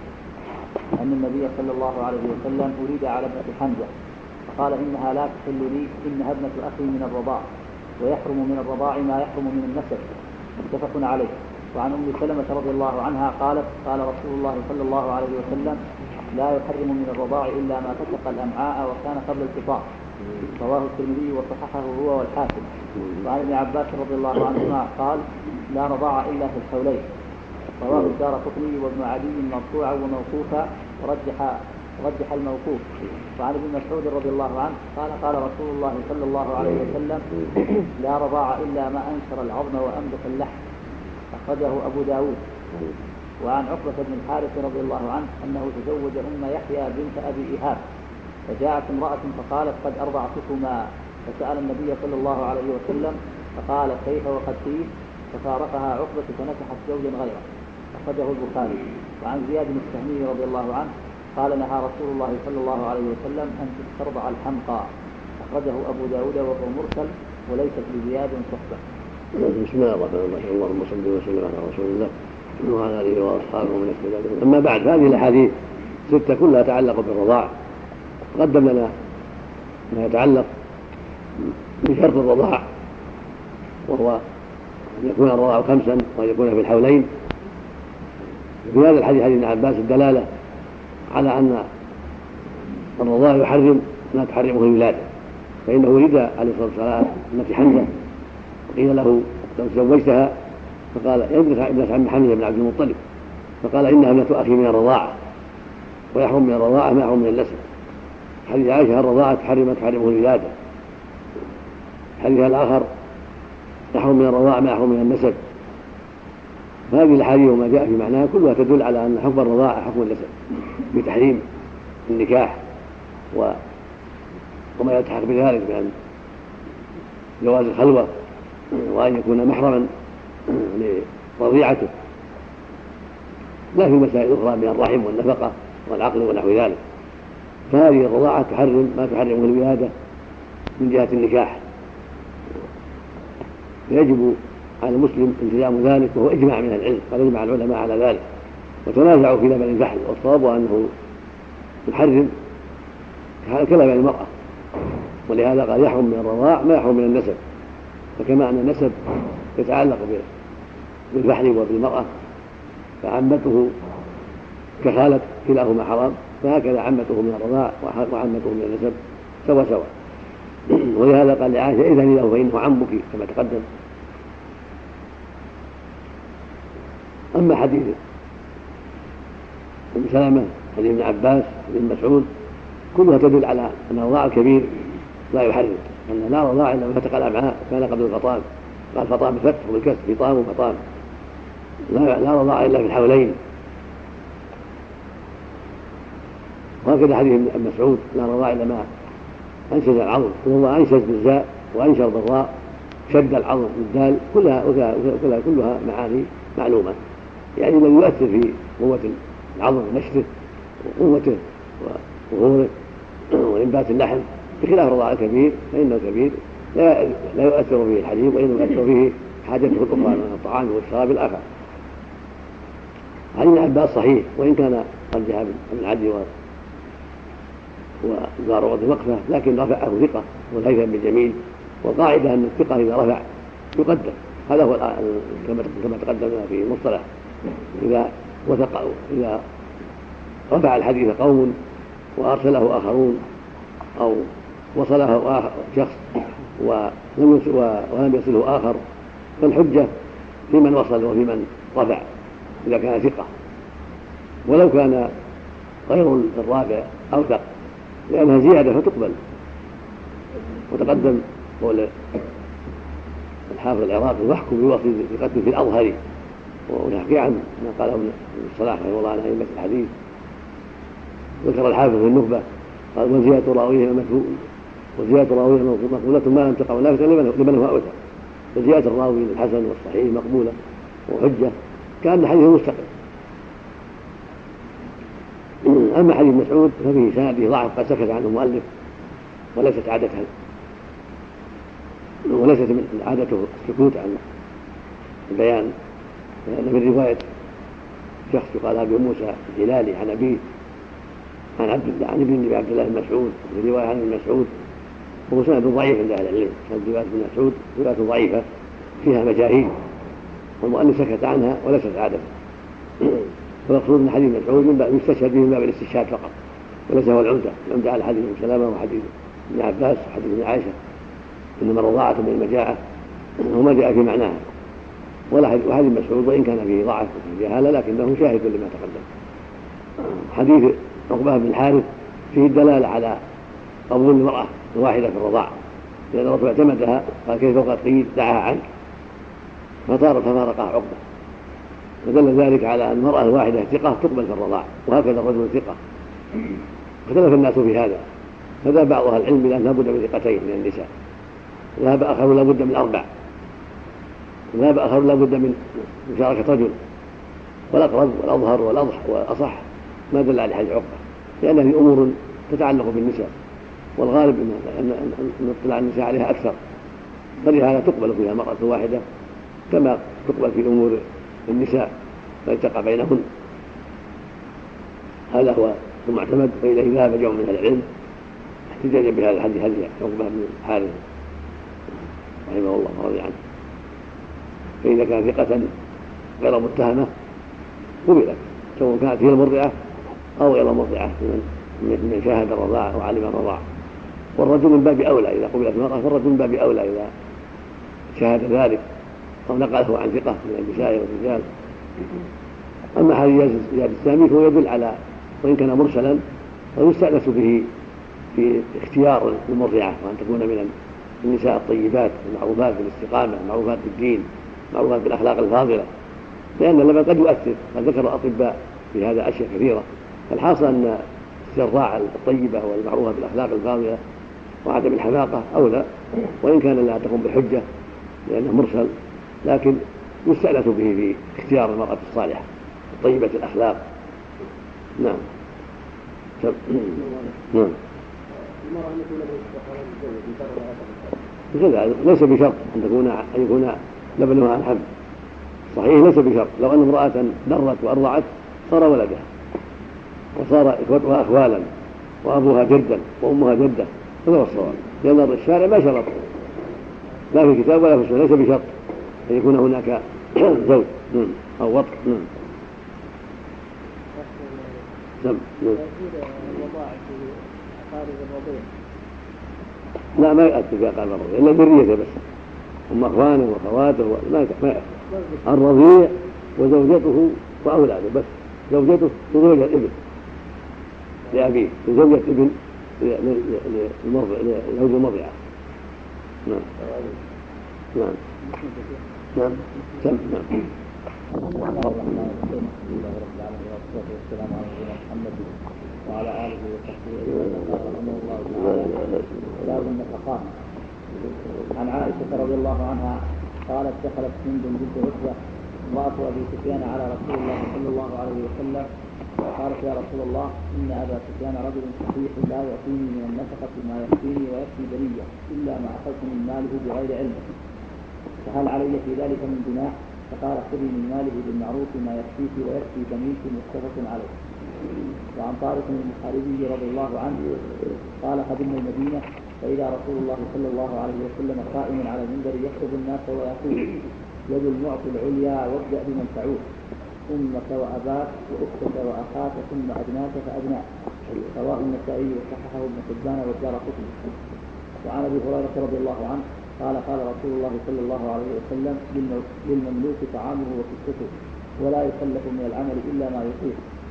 Speaker 5: أن النبي صلى الله عليه وسلم أريد على ابنة حمزة فقال: إنها لا تحل لي، إنها ابنة أخي من الرضاع، ويحرم من الرضاع ما يحرم من النسب. متفق عليه. وعن أم سلمة رضي الله عنها قالت: قال رسول الله صلى الله عليه وسلم: لا يحرم من الرضاع إلا ما فتق الأمعاء وكان قبل الفطام. رواه الترمذي وصححه هو والحاكم. وعن ابن عباس رضي الله عنهما قال: لا رضاع إلا في الحولين. رواه الدارقطني وابن عدي مرفوعا وموقوفا ورجح رجح الموقوف. وعن ابن مسعود رضي الله عنه قال: قال رسول الله صلى الله عليه وسلم: لا رضاع إلا ما أنشر العظم وأنبت اللحم. أخرجه أبو داود. وعن عقبة بن الحارث رضي الله عنه أنه تزوج أم يحيى بنت أبي إيهاب، فجاءت امرأة فقالت: قد أرضعتكما، فسأل النبي صلى الله عليه وسلم فقال: كيف وقد قيل؟ ففارقها عقبة فنكحت زوجا غيره. أخرجه البخاري. وعن زياد بن السهمي رضي الله عنه قال: نهى رسول الله صلى الله عليه وسلم أن تسترضع الحمقى. أخرجه أبو داود وهو مرسل وليست لزياد صحبة.
Speaker 6: بسم الله الرحمن الرحيم. اللهم صل وسلم على رسول الله وعلى آله وأصحابه من اهتدى. أما بعد، هذه الأحاديث ستة كلها تتعلق بالرضاع. قدم لنا ما يتعلق بشرط الرضاع، وهو أن يكون الرضاع خمسا وأن يكون في الحولين. في هذا الحديث حديث ابن عباس الدلالة على أن الرضاع يحرم ما تحرمه الولادة، فإنه ولد عليه الصلاة والسلام ابنة حمزة وقيل له: لو تزوجتها؟ فقال: يا ابنة عم حمزة بن عبد المطلب، فقال: إنها ابنة أخي من الرضاعة، ويحرم من الرضاعة ما يحرم من النسب. حديث عائشة: الرضاعة تحرم ما تحرمه الولادة. الحديث الآخر: يحرم من الرضاعة ما يحرم من النسب. هذه الأحاديث وما جاء في معناها كلها تدل على أن حكم الرضاعة حكم النسب بتحريم النكاح وما يلتحق بذلك بأن جواز الخلوة وأن يكون محرما لرضيعته، لا في مسائل أخرى من الرحم والنفقة والعقل ونحو ذلك. فهذه الرضاعة تحرم ما تحرمه الولادة من جهة النكاح، فيجب على المسلم التزام ذلك، وهو إجماع من العلم، قد أجمع العلماء على ذلك وتنازعوا في لبن الفحل، والصواب أنه يحرم كلبن المرأة، ولهذا قال: يحرم من الرضاع ما يحرم من النسب. فكما أن النسب يتعلق بالفحل وبالمرأة فعمته كخالة كلاهما حرام، فهكذا عمته من الرضاع وعمته من النسب سوا سوا. ولهذا قال لعائشة: إذن له فإنه عمك، كما تقدم. أما حديث ابن سلمة، حديث ابن عباس، ابن مسعود، كلها تدل على أن الرضاع الكبير لا يحرم، أن لا رضاع إلا ما فتق الأمعاء كان قبل الفطام. قال: فطام بفتح والكسر، فطام وفطام. لا, لا رضاع إلا في الحولين. وهكذا حديث ابن مسعود: لا رضاع إلا ما أنشز العظم، وهو أنشز بالزاء وأنشر بالراء، شد العظم بالدال، كلها, كلها, كلها معاني معلومة، يعني الذي يؤثر في قوة العظم ونشته وقوته وظهوره وإنبات اللحم، بخلاف الرضاع الكبير فإنه كبير لا, لا يؤثر فيه الحليب، وإنما يؤثر فيه حاجته الأخرى من الطعام والشراب الآخر. حديث ابن عباس صحيح، وإن كان رجح ابن عدي ودار وقت وقفه، لكن رفعه ثقة والهيثم بن جميل، والقاعدة أن الثقة إذا رفع يقدم. هذا هو كما تقدمنا في المصطلح، إذا وثق إذا رفع الحديث قوم وأرسله آخرون أو وصله شخص ولم يصله آخر، فالحجة في من وصل وفي من رفع إذا كان ثقة. ولو كان غير الرابع أوثق لأنها زيادة فتقبل. وتقدم قول الحافظ العراقي واحكم بوصف ثقة في الأظهر، ونحكي عن ما قاله ابن الصلاح رحمه الله عن أئمة الحديث. ذكر الحافظ في النخبة قال وزيادة راويه وزيادة راويه مقبولة ما لم تقع نافذة لمن هو أوثق. وزيادة الراوي الحسن والصحيح مقبولة وحجة كأن حديثه مستقل. أما حديث مسعود ففيه سنده ضعف قد سكت عنه المؤلف وليست عادته وليست من عادته السكوت عن البيان، لأن من رواية شخص يقال أبي موسى الهلالي عن أبيه عن عبد الله عن ابن عبد الله بن مسعود في رواية عن ابن مسعود، وهو سند ضعيف عند أهل العلم. سند رواية ابن مسعود رواية ضعيفة فيها مجاهيل والمؤلف سكت عنها وليست عادته. فالمقصود من حديث مسعود من باب يستشهد به من باب الاستشهاد فقط وليس هو العمدة. العمدة على حديث ابن سلامة وحديث ابن عباس وحديث ابن عائشة إنما الرضاعة من المجاعة وما جاء في معناها. وحديث مسعود وإن كان فيه ضعف وفيه جهالة لكنه شاهد لما تقدم. حديث عقبة بن الحارث فيه الدلالة على قبول المرأة الواحدة في الرضاعة، لأن الرسول اعتمدها قال كيف وقد قيل دعاها عنك فطار ففارقها عقبة، ودل ذلك على أن المرأة الواحدة ثقة تقبل في الرضاعة وهكذا الرجل ثقة. اختلف الناس في هذا، فذهب بعض أهل العلم إلى أن لابد من ثقتين من النساء، ذهب آخر لابد من أربع، ذهب آخر لابد من مشاركة رجل، والأقرب والأظهر والأصح ما دل على حديث عقبة، لأن هذه أمور تتعلق بالنساء والغالب أن اطلاع النساء عليها أكثر، فلهذا تقبل فيها مرأة واحدة كما تقبل في أمور النساء فيلتقى بينهن. هذا هو المعتمد، وإليه ذهب جمع من العلم احتجاجا بهذا الحديث حديث عقبة بن الحارث رحمه الله ورضي عنه. فإذا كان ثقة غير متهمة قبلت سواء كانت هي المرضعة أو غير المرضعة من شاهد الرضاعة وعلم الرضاعة. والرجل من باب أولى إذا قبلت المرأة، فالرجل من باب أولى إذا شاهد ذلك أو نقله عن ثقة من النساء والرجال. أما حديث زياد السامي فهو يدل على وإن كان مرسلا فيستأنس به في اختيار المرضعة، وأن تكون من النساء الطيبات المعروفات بالاستقامة المعروفات بالدين المعروفات بالأخلاق الفاضلة، لأن اللبن قد يؤثر. قد ذكر الأطباء في هذا أشياء كثيرة. فالحاصل أن الرضاعة الطيبة والمعروفة بالأخلاق الفاضلة وعدم الحماقة أولى، وإن كان لا تقوم بالحجة لأنه مرسل، لكن يستأنس به في اختيار المرأة الصالحة طيبة الأخلاق. نعم. نعم. ليس بشرط أن تكون أن يكون لبنها عن حمل، صحيح ليس بشرط. لو أن امرأة درت وأرضعت صار ولدها وصار إخوتها أخوالا وأبوها جدا وأمها جدة، هذا هو الصواب، لأن الشارع ما شرط لا في الكتاب ولا في السنة، ليس بشرط أن يكون هناك زوج أو وطء. نعم. لا ما يأتي في أقارب الرضيع إلا ذريته بس، هم أخوانه وأخواته ما يأتي. الرضيع وزوجته وأولاده بس. زوجته وزوجة الابن لأبيه وزوجة ابن لزوج المرضعة. نعم. نعم. نعم. سم. نعم.
Speaker 5: بسم الله رب العالمين والصلاة والسلام على نبينا محمد وعلى آله وصحبه أجمعين. رحمه الله تعالى. باب النفقات. عن عائشة رضي الله عنها قالت دخلت هند بنت عتبة امرأة أبي سفيان على رسول الله صلى الله عليه وسلم وقالت يا رسول الله إن أبا سفيان رجل صحيح لا يعطيني من النفقة ما يكفيني ويكفي بنية إلا ما أخذت من ماله بغير علم، فهل علي في ذلك من جناح؟ فقال خذي من ماله بالمعروف ما يكفيك ويكفي بنيك، متفق عليه. وعن طارق بن الحارثي رضي الله عنه قال قدمنا المدينة فإذا رسول الله صلى الله عليه وسلم قائم على المنبر يخطب الناس ويقول يد المعطي العليا وابدأ بمن تعود، أمك وأباك وأختك وأخاك ثم أدناك فأدناك. رواه النسائي وصححه ابن حبان والدارقطني. وعن أبي هريرة رضي الله عنه قال قال رسول الله صلى الله عليه وسلم للمملوك طعامه وكسوته ولا يكلف من العمل إلا ما يطيق،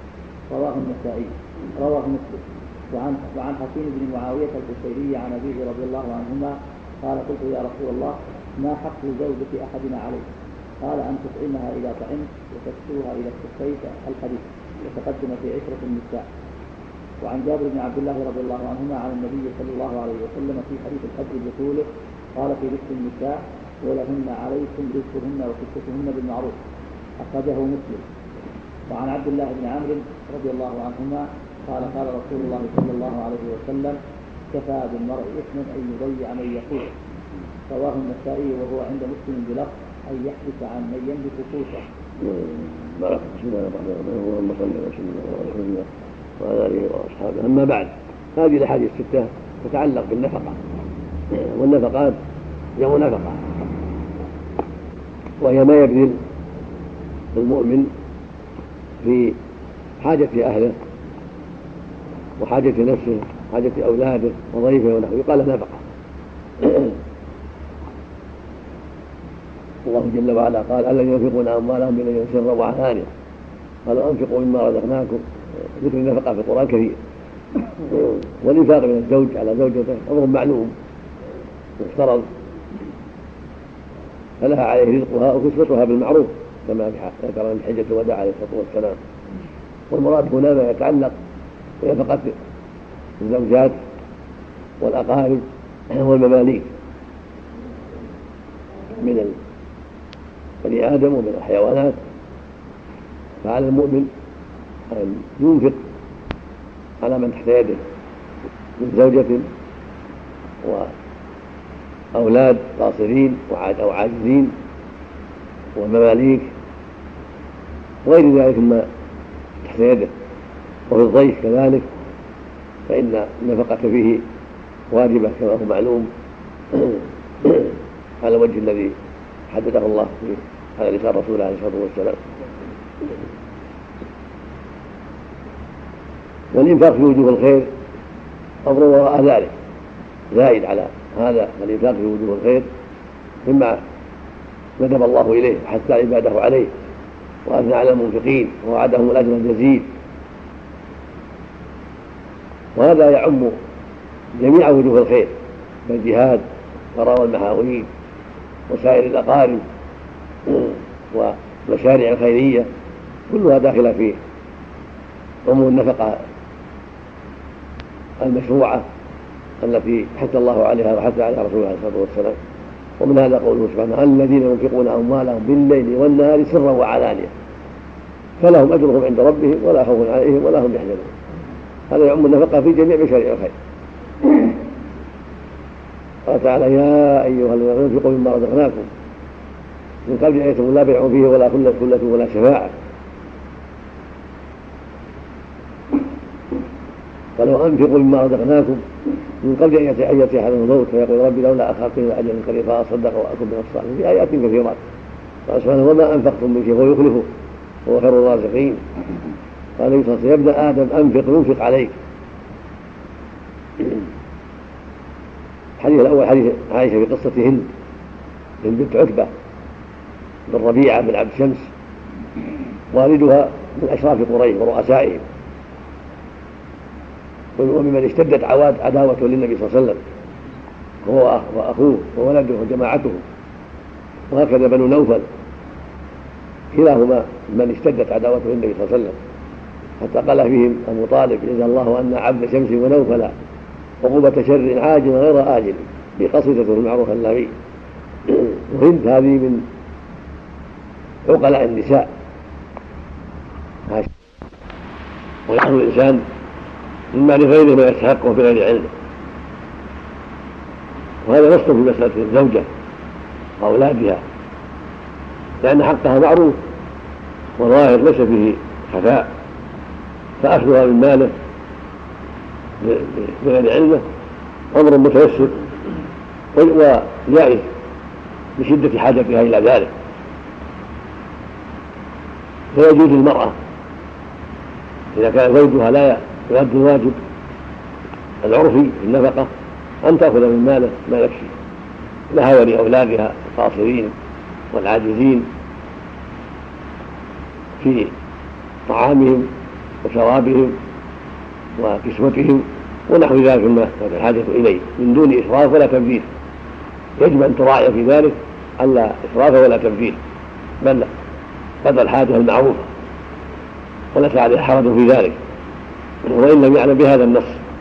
Speaker 5: رواه النسائي. رواه مسلم. وعن وعن حكيم بن معاوية القشيري عن أبيه رضي الله عنهما قال قلت يا رسول الله ما حق زوجة أحدنا عليه؟ قال أن تطعمها إذا طعمت وتكسوها إذا اكتفيت الحديث وتقدم في عشرة النساء. وعن جابر بن عبد الله رضي الله عنهما عن النبي صلى الله عليه وسلم في حديث الحج بطوله قال في رزق النساء ولهن عليكم رزقهن وكسوتهن بالمعروف. أخرجه مسلم. وعن عبد الله بن عمرو رضي الله عنهما قال قال رسول الله صلى الله عليه وسلم كفى بالمرء إثما أن يضيع من يقول. رواه النسائي وهو عند مسلم بلفظ أن يحدث عن من يملك قوته.
Speaker 6: بسم الله الرحمن الرحيم اللهم صل على سيدنا محمد وعلى آله وأصحابه. أما بعد، هذه الأحاديث الستة تتعلق بالنفقة، والنفقات جمع نفقة، وهي ما يبذل المؤمن في حاجة أهله وحاجة نفسه وحاجة أولاده وضيفه ونحوه، يقال نفقة. الله جل وعلا قال الذين ينفقون أموالهم بالليل سرا وعلانية قالوا أنفقوا مما رزقناكم. ذكر النفقة في القرآن كثير. والإنفاق من الزوج على زوجته أمر معلوم مفترض، فلها عليه رزقها وكسوتها بالمعروف كما ذكر من حجة الوداع عليه الصلاة والسلام. والمراد هنا ما يتعلق بنفقة الزوجات والأقارب والمماليك من بني آدم ومن الحيوانات. فعلى المؤمن أن ينفق على من تحت يده من زوجة وأولاد قاصرين أو عاجزين ومماليك غير ذلك مما تحت يده. وفي الضيف كذلك فإن النفقة فيه واجبة كما هو معلوم على الوجه الذي حدده الله فيه على لسان رسوله عليه الصلاة والسلام. والإنفاق في وجوه الخير أمر وراء ذلك زائد على هذا. الإنفاق في وجوه الخير مما ندب الله إليه وحث عباده عليه وأثنى على المنفقين ووعدهم الأجر الجزيل. وهذا يعم جميع وجوه الخير كالجهاد وراء المحاويل وسائر الأقارب ومشاريع الخيرية كلها داخلة فيه عموم النفقة المشروعة التي حث الله عليها وحث عليها رسوله عليه الصلاة والسلام. ومن هذا قوله سبحانه الذين ينفقون أموالهم بالليل والنهار سرا وعلانية فلهم أجرهم عند ربهم ولا خوف عليهم ولا هم يحزنون. هذا يعم النفقة في جميع مشاريع الخير. قال تعالى يا أيها الذين ينفقوا مما رزقناكم من قبل أن يأتوا لا بيع فيه ولا خلة ولا شفاعة. قالوا أنفقوا مما رزقناكم من قبل أن يأتي أحدهم الموت فيقول ربي لولا أخرتني إلى أجل قريب فأصدق وأكن من الصالحين. في آيات كثيرات قال سبحانه وما أنفقتم من شيء فيخلفه وهو خير الرازقين. قال يا ابن آدم أنفق ينفق عليك. الحديث الأول حديث عائشة في قصة هند هند بنت عتبة بن ربيعة بن عبد شمس والدها من أشراف قريش ورؤسائهم وممن اشتدت عداوته للنبي صلى الله عليه وسلم هو وأخوه وولده وجماعته. وهكذا بنو نوفل كلاهما من اشتدت عداوته للنبي صلى الله عليه وسلم حتى قال فيهم أبو طالب جزا الله أن عبد شمس ونوفل عقوبة شر عاجل غير آجل بقصيدة المعروف اللامي. وهند هذه من عقلاء النساء ويحرم الإنسان مما لغيره ما يستحقه بغير علم. وهذا نص في مسألة الزوجة وأولادها لأن حقها معروف والظاهر ليس فيه خفاء. فأخذها من ماله بغير علمه أمر متيسر وجائز بشدة حاجتها إلى ذلك. فيجوز للمرأة إذا كان زوجها لا يؤدي الواجب العرفي في النفقة أن تأخذ من ماله ما يكفي لها ولأولادها القاصرين والعاجزين في طعامهم وشرابهم وكسوتهم ونحو ذلك مما كانت الحاجة إليه من دون إسراف ولا تبذير. يجب أن تراعي في ذلك ألا إسراف ولا تبذير، بل قدر الحاجة المعروفة وليس عليه حرج في ذلك، وإن لم يعلم بهذا النص.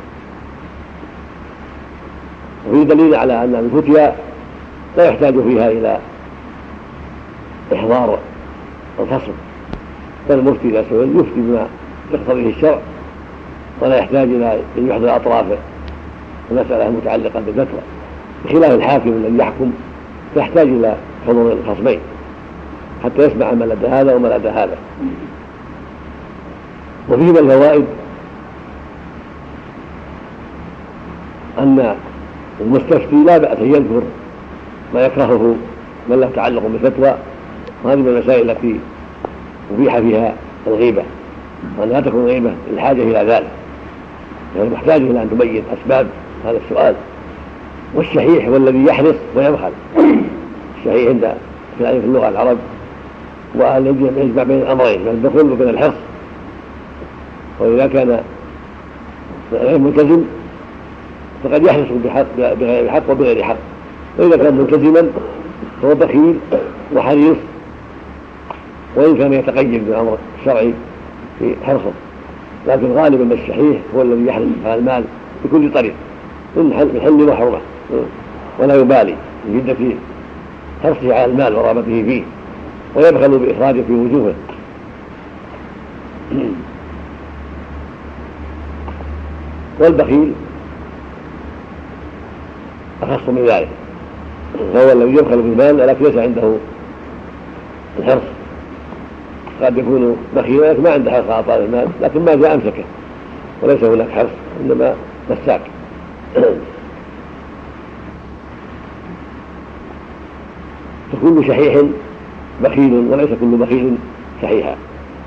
Speaker 6: وفي دليل على أن الفتيا لا يحتاج فيها إلى إحضار الفصل، بل المفتي إذا سئل يفتي بما يقتضيه الشرع ولا يحتاج إلى أن يحضر أطراف المسألة المتعلقة بالفتوى، بخلاف الحاكم الذي يحكم يحتاج إلى حضور الخصمين حتى يسمع ما لدى هذا وما لدى هذا. وفيه من الفوائد أن المستفتي لا بأس يذكر ما يكرهه من له تعلق بالفتوى، وهذه من المسائل التي أبيح فيها الغيبة، وأن لا تكون غيبة للحاجة إلى ذلك، يعني محتاج إلى أن تبين أسباب هذا السؤال. والشحيح هو الذي يحرص ويبخل. الشحيح عند في اللغة العرب والذي يجمع بين الأمرين، بين البخل وبين الحرص. وإذا كان غير ملتزم فقد يحرص بغير حق وبغير حق، وإذا كان ملتزما فهو بخيل وحريص، وإن كان يتقيد بالأمر الشرعي في حرصه، لكن غالبا الشحيح هو الذي يحرص على المال بكل طريق من حل وحرمه، ولا يبالي من جدة حرصه على المال ورغبته فيه، ويبخل بإخراجه في وجوهه. والبخيل أخص من ذلك، فهو الذي يبخل بالمال ولكن ليس عنده الحرص. قد يكون بخيلا لكن ما عنده حرص على طلب المال، لكن ما جاء أمسكه وليس هناك حرص، إنما مساك. فكل شحيح بخيل وليس كل بخيل شحيحا.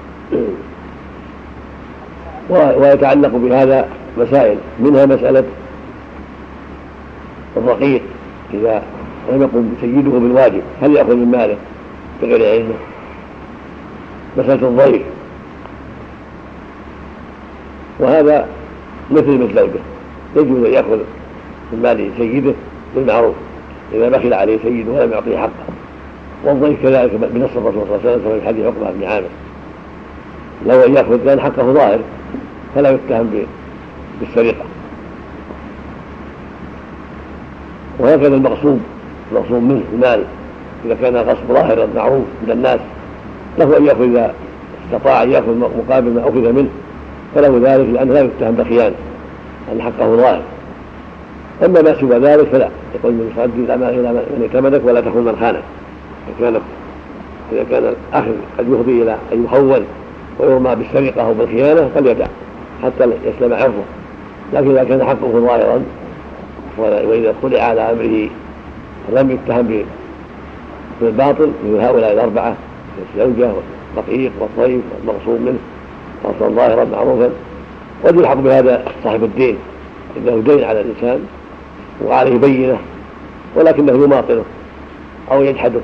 Speaker 6: ويتعلق بهذا مسائل، منها مسألة الرقيق إذا لم يقم سيده بالواجب هل يأخذ من ماله بغير علمه؟ مسألة الضيف، وهذا مثل مثل زوجه يجوز أن يأخذ من مال سيده بالمعروف إذا بخل عليه سيده ولم يعطيه حقه. والضيف كذلك بنص الرسول صلى الله عليه وسلم في حديث عقبة بن عامر لو أن يأخذ كان حقه ظاهر فلا يتهم بالسرقة. وهكذا المغصوب المغصوب منه المال إذا كان غصب ظاهرا معروف من الناس له أن يأخذ إذا استطاع أن يأخذ مقابل ما أخذ منه فله ذلك، لأنه لا يتهم بخيانة أن حقه ظاهر. أما ما سوى ذلك فلا، يقول من يؤدي الأمانة إلى من ائتمنك ولا تخون من خانك. إذا كان الأخذ قد يفضي إلى أن يخون ويرمى بالسرقة أو بالخيانة فليدع حتى يسلم عرضه، لكن إذا كان حقه ظاهرا وإذا اطلع على أمره لم يتهم بالباطل من هؤلاء الأربعة الزوجة والرقيق والضيف والمغصوب منه أصلا ظاهرا معروفا، قد يلحق بهذا صاحب الدين إنه دين على الإنسان وعليه بينة ولكنه يماطله أو يجحده،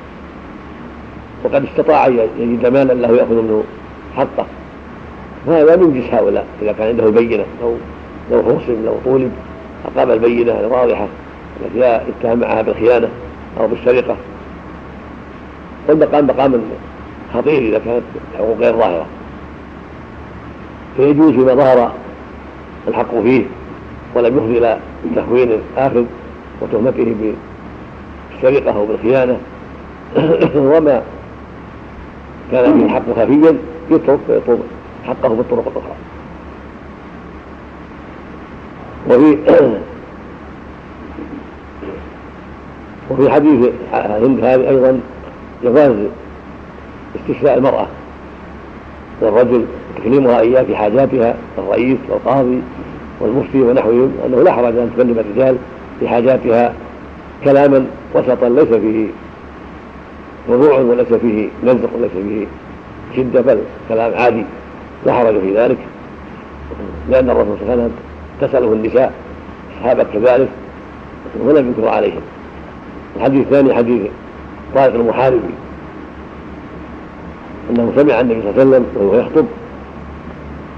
Speaker 6: وقد استطاع يجد مالا له يأخذ منه حقه، فهذا من جنس هؤلاء إذا كان عنده بينة لو لو خصم لو طولب أقام البينة الواضحة التي يتهم معها بالخيانة أو بالسرقة. والمقام مقام خطير إذا كانت الحقوق غير ظاهرة، فيجوز فيما ظهر الحق فيه ولم يفضي إلى تهوين الآخذ وتهمته بالسرقة أو بالخيانة، وما كان فيه الحق خفيا يترك فيطلب حقه بالطرق الأخرى. وفي وفي حديث هند هذه أيضا جواز استشفاء المرأة والرجل تكلمها إياه في حاجاتها، الرئيس والقاضي والمفتي ونحوهم، أنه لا حرج أن تكلم الرجال في حاجاتها كلاما وسطا ليس فيه وضوع وليس فيه نزق وليس فيه شدة، بل كلام عادي لا حرج في ذلك، لأن الرسول صلى الله عليه وسلم تسأله النساء أصحابك كذلك ولم ينكر عليهم. الحديث الثاني حديث طارق المحاربي أنه سمع النبي صلى الله عليه وسلم وهو يخطب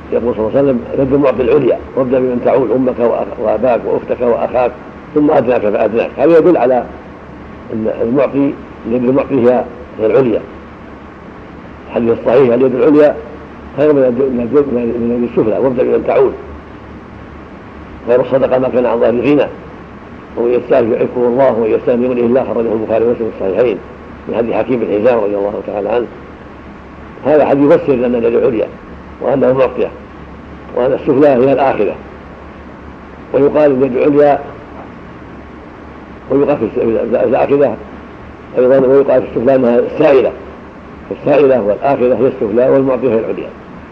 Speaker 6: يقول صلى الله عليه وسلم يد المعطي العليا وابدأ بمن تعول أمك وأباك وأختك وأخاك ثم أدناك فأدناك. هذا يدل على أن المعطي اليد المعطي هي العليا. الحديث الصحيح اليد العليا خير من اليد السفلى وابدأ بمن تعول. خير الصدقة ما كان عن ظاهر الغنى ومن يستاهل يعفه الله ومن يستاهل يغنيه الله خرجه البخاري ومسلم في الصحيحين من حديث حكيم بن حزام رضي الله تعالى عنه. هذا حديث يفسر أن اليد العليا وأنه معطية وأن السفلى هي الآخرة. ويقال اليد العليا ويقال في الآخرة أيضا ويقال في السفلى أنها السائلة السائلة والآخرة هي السفلى والمعطية هي العليا.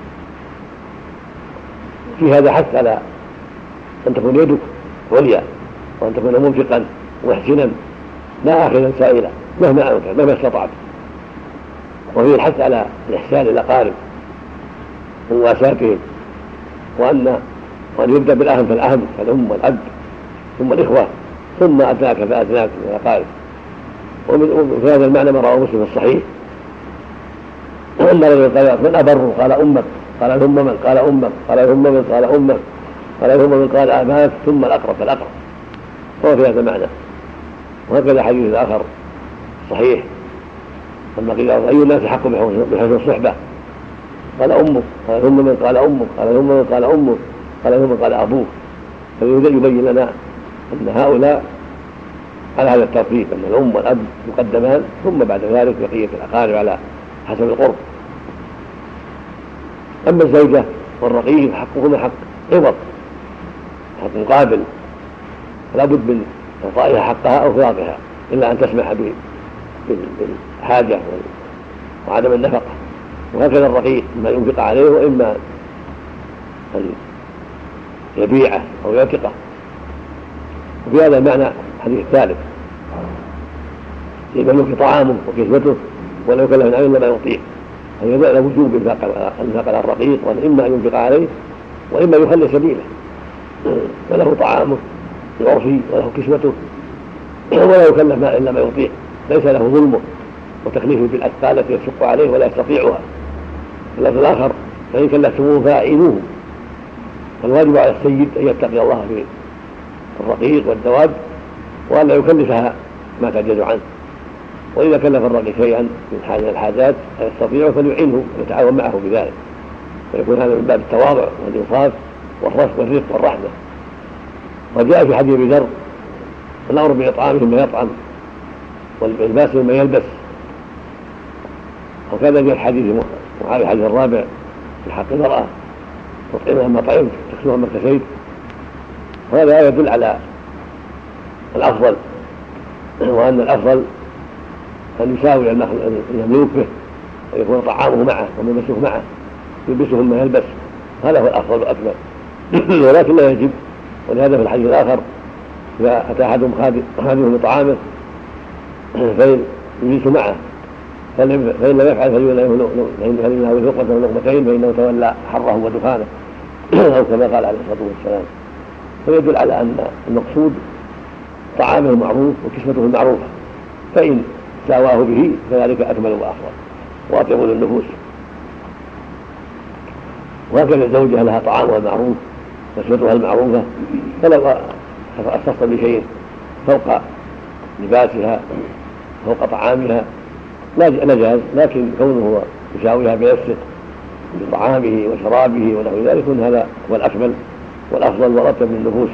Speaker 6: في هذا حث على أن تكون يدك عليا وأن تكون منفقا محسنا لا آخذا سائلا مهما أمكن مهما استطعت. وفيه الحث على الإحسان إلى الأقارب ومواساتهم وأن وأن يبدأ بالأهم فالأهم فالأم والأب ثم الإخوة ثم أدناك فأدناك من الأقارب. وفي هذا المعنى ما رواه مسلم في الصحيح أن الرجل قال من أبر قال أمك قال ثم من قال أمك قال ثم من قال أمك قال ثم من قال أباك ثم الأقرب فالأقرب. هو في هذا المعنى. وهكذا حديث آخر صحيح أما قيل أي الناس حق بحسن الصحبة قال أمك قال ثم من قال أمك قال ثم من قال أمك قال ثم قال أبوك. فيبين لنا أن هؤلاء على هذا الترتيب أن الأم والأب مقدمان ثم بعد ذلك بقية الأقارب على حسب القرب. أما الزوجة والرقيق حقهما حق عوض حق مقابل فلا بد من إعطائها حقها أو فراقها إلا أن تسمح بالحاجة وعدم النفقة. وهكذا الرقيق إما ينفق عليه وإما أن يبيعه أو يعتقه. وفي هذا المعنى الحديث الثالث يملك طعامه وكسوته ولا يكلف من عمل ما يعطيه. هذا يدل على وجوب الإنفاق على الرقيق وأن إما أن ينفق عليه وإما يخلي سبيله فله طعامه بعرفه وله كسوته ولا يكلف ما إلا ما يعطيه. ليس له ظلمه وتكليفه بالأثقال التي يشق عليه ولا يستطيعها. اللفظ الآخر فإن كلفتموه فأعينوه. فالواجب على السيد أن يتقي الله في الرقيق والدواب وأن لا يكلفها ما تعجز عنه. وإذا كلف الرقيق شيئا من الحاجات يستطيعه فليعينه ويتعاون معه بذلك فيكون هذا من باب التواضع والإنصاف والرفق والرفق والرحمة. وجاء في حديث أبي ذر الأمر بإطعامهم ما يطعم واللباسهم ما يلبس. وكذا جاء الحديث معاوية الحديث الرابع في حق المرأة تطعمها ما طعمت تكسوها ما كسيت. وهذا يدل على الأفضل وأن الأفضل أن يساوي المملوك به ويكون طعامه معه وملبسه معه يلبسهم ما يلبس. هذا هو الأفضل والأكمل. ولكن لا يجب. ولهذا في الحديث الآخر إذا أتى أحدهم خادمه بطعامه فإن يجلس معه فإن لم يفعل فلينهى لقمة ولقمتين فإنه تولى حره ودخانه أو كما قال عليه الصلاة والسلام. فيدل على أن المقصود طعامه المعروف وكسوته المعروفة فإن ساواه به فذلك أكمل وأفضل وأطيب للنفوس. وهكذا الزوجة لها طعامها المعروف وكسوتها المعروفة فلو أخصصت بشيء فوق لباسها فوق طعامها لا جاز. لكن كونه يساويها بنفسه بطعامه وشرابه ونحو ذلك يكون هذا هو الأكمل والأفضل والأطيب للنفوس.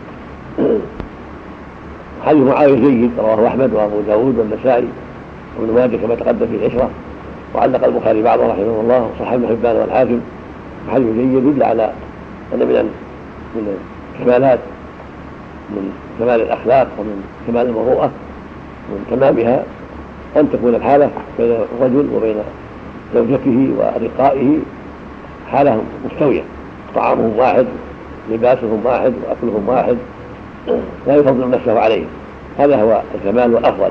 Speaker 6: حديث معاوية جيد رواه أحمد وأبو داود والنسائي وابن ماجه كما تقدم في العشرة. وعلق البخاري بعضه رحمه الله وصححه ابن حبان والحاكم. حديث جيد يدل على أن من من الكمالات من كمال الأخلاق ومن كمال المروءة ومن تمامها أن تكون الحالة بين الرجل وبين زوجته ورقائه حالة مستوية طعامهم واحد لباسهم واحد وأكلهم واحد لا يفضل نفسه عليه. هذا هو الكمال والأفضل.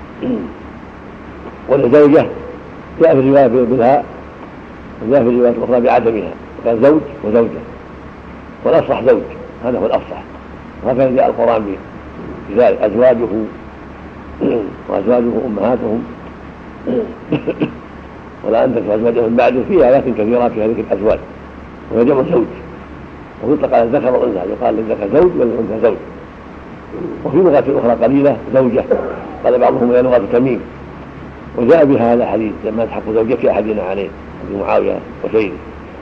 Speaker 6: والزوجة جاء في الرواية بالها وجاء في الرواية الأخرى بعدمها كان زوج وزوجة والأصح زوج هذا هو الأصح. وهكذا جاء القرآن بذلك أزواجه وأزواجه أمهاتهم ولا أنت أزواجهم من بعده. فيها آيات كثيرة في هذه الأزواج وهي جمع زوج، ويطلق على الذكر والأنثى، يقال للذكر زوج وللأنثى زوج. وفي لغات أخرى قليلة زوجة، قال بعضهم هي لغة تميم، وجاء بها هذا الحديث لما تحق زوجة أحدنا عليه أبي معاوية وسيده.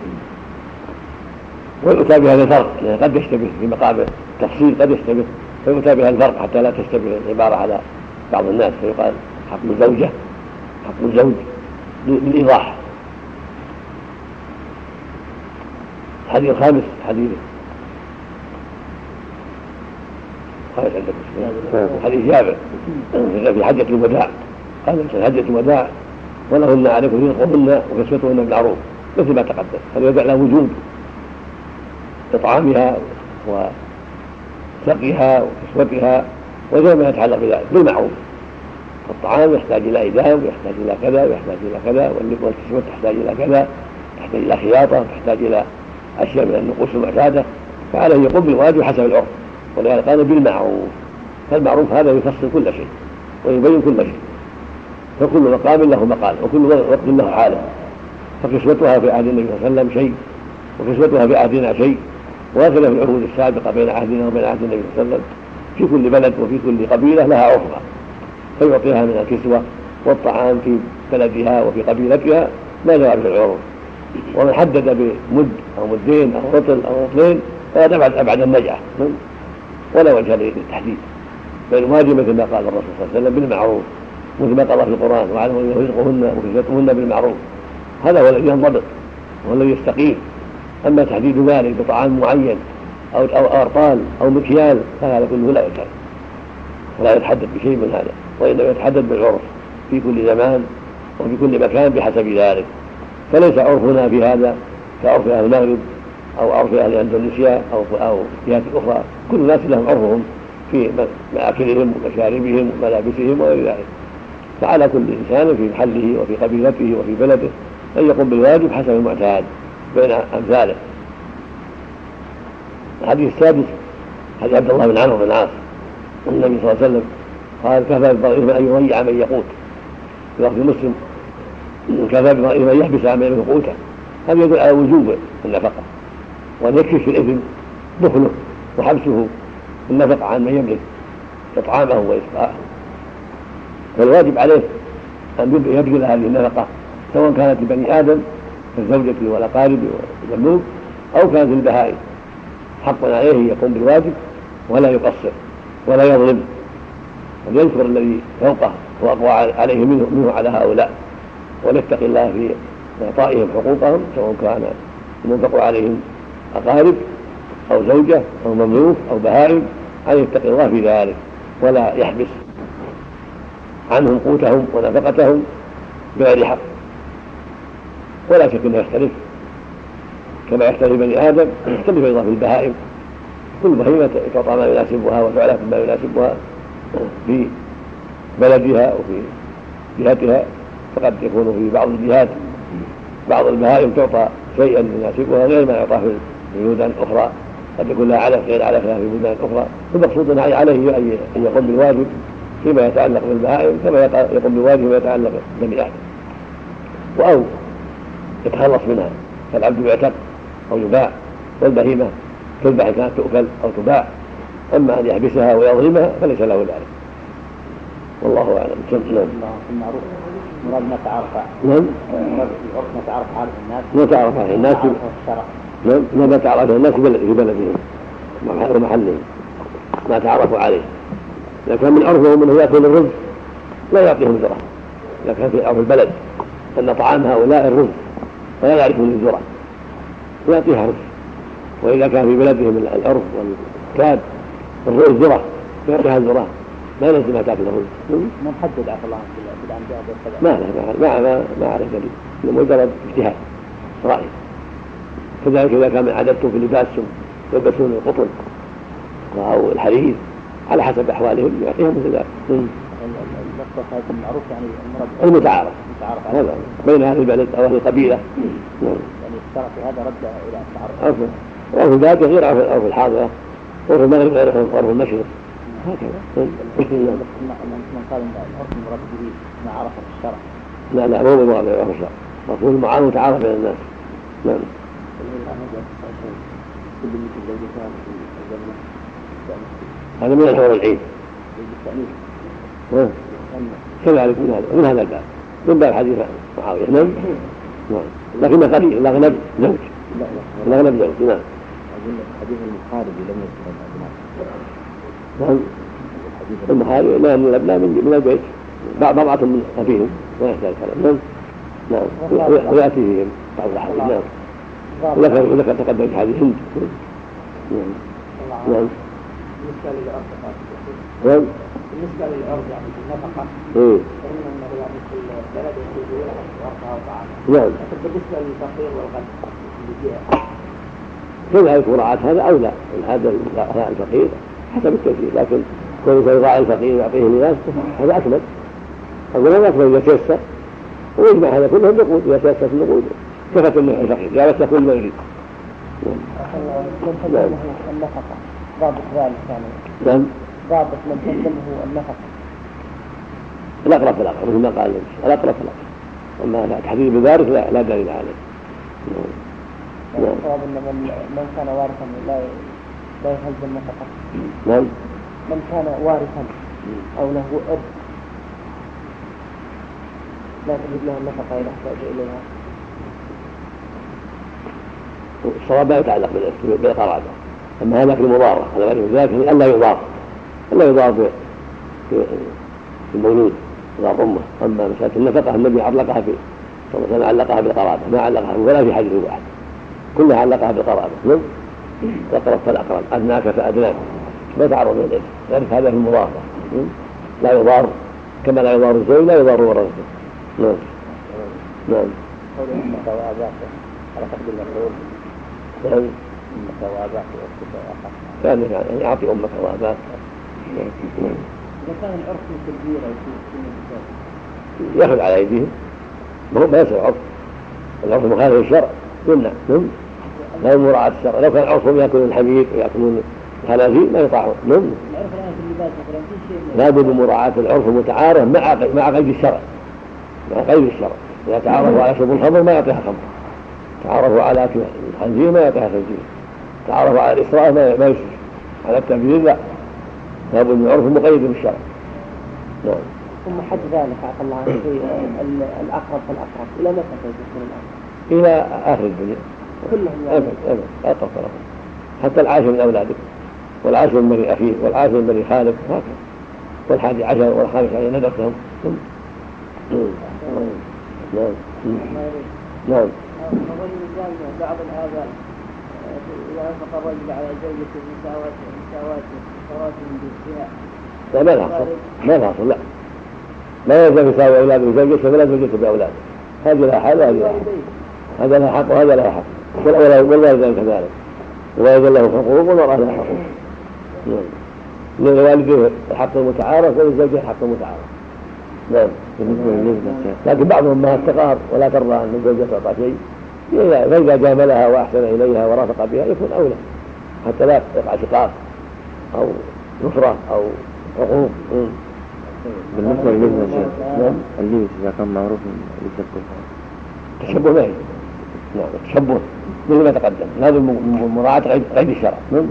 Speaker 6: ويؤتى بهذا الفرق لأنه قد يشتبه في مقام التفصيل، قد يشتبه فيؤتى بها الفرق حتى لا تشتبه العبارة على بعض الناس، فيقال حق الزوجة حق الزوج للإيضاح. الحديث الخامس حديث خامس عندكم حديث جابر في حجة الوداع، قال في حجة الوداع ولهن عليكم رزقهن وكسوتهن بالمعروف مثل ما تقدم، فليدع له وجود إطعامها وسقيها وكسوتها وغير ما يتعلق بذلك بالمعروف. الطعام يحتاج إلى إدام ويحتاج إلى كذا ويحتاج إلى كذا، والكسوة تحتاج إلى كذا، تحتاج إلى خياطة، تحتاج إلى أشياء من النقوش المعتادة، فعليه يقوم بالواجب حسب العرف. ولهذا قال بالمعروف، فالمعروف هذا يفصل كل شيء ويبين كل شيء، فكل مقام له مقال وكل وقت له حاله. فكسوتها في عهد النبي صلى الله عليه وسلم شيء، وكسوتها في عهدنا شيء، وهكذا في العهود السابقة بين عهدنا وبين عهد النبي صلى الله عليه وسلم. في كل بلد وفي كل قبيلة لها عرفها، فيعطيها من الكسوة والطعام في بلدها وفي قبيلتها ما جرى في العروض. ومن حدد بمد أو مدين أو رطل أو رطلين فهذا أبعد أبعد النجعة، ولا وجه للتحديد، بل واجب مثل ما قال الرسول صلى الله عليه وسلم بالمعروف، مثل ما قال في القرآن وعلموا رزقهن وكسوتهن بالمعروف. هذا هو الذي ينضبط والذي يستقيم. أما تحديد ذلك بطعام معين أو أو أرطال أو مكيال فهذا كله لا يجوز، ولا يتحدد بشيء من هذا، وإنما يتحدد بالعرف في كل زمان وفي كل مكان بحسب ذلك. فليس عرفنا في هذا كعرف أهل المغرب أو عرف أهل أندونيسيا أو أو جهات أخرى، كل الناس لهم عرفهم في مأكلهم ومشاربهم وملابسهم وغير ذلك. فعلى كل إنسان في محله وفي قبيلته وفي بلده أن يقوم بالواجب حسب المعتاد بين أمثاله. الحديث السادس حديث عبد الله بن عمرو بن العاص النبي صلى الله عليه وسلم قال كفى بالضعيف أن يضيع من يقوت، في لفظ مسلم كفى بالضعيف أن يحبس عن من قوته. هذا يدل على وجوب النفقة، وأن يكشف الإثم دخله وحبسه النفقة عن من يملك إطعامه وإسقاءه. فالواجب عليه أن يبذل هذه النفقة سواء كانت لبني آدم كالزوجة والأقارب والملوك أو كانت للبهائم. حق عليه يقوم بالواجب ولا يقصر ولا يظلم، وليذكر الذي فوقه وأقوى عليه منه, منه على هؤلاء، وليتقي الله في إعطائهم حقوقهم سواء كان المنفق عليهم أقارب أو زوجة أو مملوك أو بهائم، أن يتقي الله في ذلك ولا يحبس عنهم قوتهم ونفقتهم بغير حق. ولا شك أنه يختلف كما يختلف بني آدم، يختلف أيضا في البهائم، كل بهيمة تعطى ما يناسبها وتعلى ما يناسبها في بلدها وفي جهتها. فقد يكون في بعض الجهات بعض البهائم تعطى شيئا يناسبها غير ما يعطى في بلدان أخرى، قد يكون لها علف غير علفها في بلدان أخرى. فالمقصود عليه أن يقوم بالواجب فيما يتعلق بالبهائم كما يقوم بالواجب فيما يتعلق ببني آدم، أو يتخلص منها، فالعبد يعتق أو يباع، والبهيمة تذبح كانت تؤكل أو تباع. أما أن يحبسها ويظلمها فليس له ذلك، والله أعلم.
Speaker 7: نعم. المعروف مراد ما تعرف
Speaker 6: نعم
Speaker 7: ما تعرف على الناس
Speaker 6: ما تعرف على الناس نعم ما تعرف على الناس في بلدهم ومحلهم ما تعرفوا عليه. إذا كان من عرفهم أنه يأكل الرزق لا يعطيهم ذرة، إذا كان في عرف البلد أن طعام هؤلاء الرزق فلا يعرفون الذرة ويعطيها رزق. وإذا كان في بلدهم العرف والكاد الذرة فيعطيها الذرة، ما لازم ما تأكل الرزق.
Speaker 7: ما محدد عفى الله بالأنبياء والسلام.
Speaker 6: ما ما ما ما أعرف دليل، مجرد اجتهاد رأي. كذلك إذا كان عادتهم في لباسهم يلبسون القطن أو الحرير على حسب أحوالهم يعطيهم مثل ذلك.
Speaker 7: اللفظ هذا المعروف يعني
Speaker 6: المتعارف هذا بين أهل البلد أو أهل القبيلة.
Speaker 7: يعني الشرع في هذا رد إلى التعارف.
Speaker 6: عرف البادية غير عرف الحاضرة، عرف المغرب غير عرف المشرق، هكذا.
Speaker 7: من قال ان العرف المراد به ما عرف الشرع.
Speaker 6: لا لا مو بالمراد بالعرف الشرع، مفهوم المعارف متعارف بين الناس. نعم. هذا من الحور العين كذلك من هذا من هذا الباب من باب حديث معاوية. نعم لكن قليل الأغلب زوج الأغلب زوج. نعم
Speaker 7: حديث المحارب لم يذكر الأبناء.
Speaker 6: نعم المحارب لا من الأبناء من البيت بعض من أبيهم ويحتاج كلام. نعم نعم ويأتي فيهم بعض الأحاديث. نعم وذكر وذكر تقدم في حديث هند. نعم نعم
Speaker 4: بالنسبة للأرض
Speaker 6: نعم
Speaker 4: بالنسبة للأرض يعني النفقة
Speaker 6: إيه
Speaker 4: فإن أنه يعني في البلد يجوز أرضها وطعامها.
Speaker 6: نعم
Speaker 4: لكن بالنسبة للفقير والغني
Speaker 6: كذلك مراعاة هذا أولى هذا الفقير حسب التوفيق، لكن كون يراعي الفقير ويعطيه ميراث هذا أكمل. أقول هذا أكمل إذا تيسر ويجمع هذا كله النقود إذا تيسر في النقود كفت النوع الفقير لا بس كل ما يريد.
Speaker 7: من تلزمه النفقة ضابط ذلك يعني
Speaker 6: نعم
Speaker 7: ضابط من تلزمه النفقة
Speaker 6: الأقرب فالأقرب مثل ما قال الأقرب فالأقرب، أما تحديد بذلك لا لا دليل عليه.
Speaker 7: يعني الصواب أن من من كان وارثا لا لا يلزم نفقة.
Speaker 6: نعم
Speaker 7: من كان وارثا أو له إرث لا تجد له النفقة إذا احتاج إليها.
Speaker 6: الصواب لا يتعلق بالقرابة، أما هذاك المضارة هذا غير ذلك ألا يضار ألا يضار في المولود يضار أمه. أما مسألة النفقة النبي علقها في صلى الله عليه وسلم علقها بالقرابة ما علقها ولا في حديث واحد كلها علقها بالقرابة. نعم الأقرب فالأقرب أدناك فأدناك ما تعرض إليه ذلك هذا في المضارة لا يضار كما لا يضار الزوج لا يضار ورثته. نعم نعم
Speaker 7: قول أمك وأباك على قدر المفعول
Speaker 6: نعم
Speaker 7: أمك وأباك وأختك وأخاك
Speaker 6: كان يعني أعطي أمك وأباك.
Speaker 7: إذا كان العرف مثل كبيرة
Speaker 6: يأخذ على أيديهم ما يصير عرف العرف مخالف للشرع يمنع. نعم لا مراعاة الشرع لو كان عرفهم يأكلون الحميد ويأكلون الخنازير ما يطاعون. نعم لا بد من مراعاة العرف المتعارف مع مع قيد الشرع مع قيد الشرع. إذا تعارفوا على شرب الخمر ما يعطيها خمر، تعارفوا على أكل الخنزير ما يعطيها خنزير، تعارفوا على الإسراف ما يشرك، على التبذير لا لا بد من عرف مقيد بالشرع. نعم
Speaker 7: ثم حد ذلك عفى الله عنه في الأقرب فالأقرب إلى متى يكون الأقرب؟
Speaker 6: إلى آخر الدنيا
Speaker 7: كلهم يعني
Speaker 6: أبد أبد أقرب فالأقرب حتى العاشر من أولادك والعاشر من بني أخيه والعاشر من بني خالك هكذا والحادي عشر والخامس عشر ندرسهم. نعم نعم
Speaker 4: الرجل الجامع بعض الآباء إذا أنفق الرجل على زوجته مساواة مساواة مساواة بالجهة
Speaker 6: لا ما الحصل ما الحصل لا ما يلزم يساوي أولاده بزوجته ولا زوجته بأولاده. هذه لها حق وهذه لها حق هذا لها حق وهذا لها حق والوالدين كذلك الوالد له حقوق والمرأة لها حقوق. نعم للوالدين الحق المتعارف وللزوجة الحق المتعارف. نعم لكن بعضهم ما استقار ولا ترضى أن الزوجة تعطى شيء فإذا جاملها وأحسن إليها ورافق بها يكون أولى حتى لا يقع شقاق أو نفرة أو عقوق.
Speaker 9: بالنسبة للبس يا شيخ اللبس إذا كان معروف يشبه
Speaker 6: تشبه معي. نعم تشبه مثل ما تقدم هذا مراعاة قيد الشرع. نعم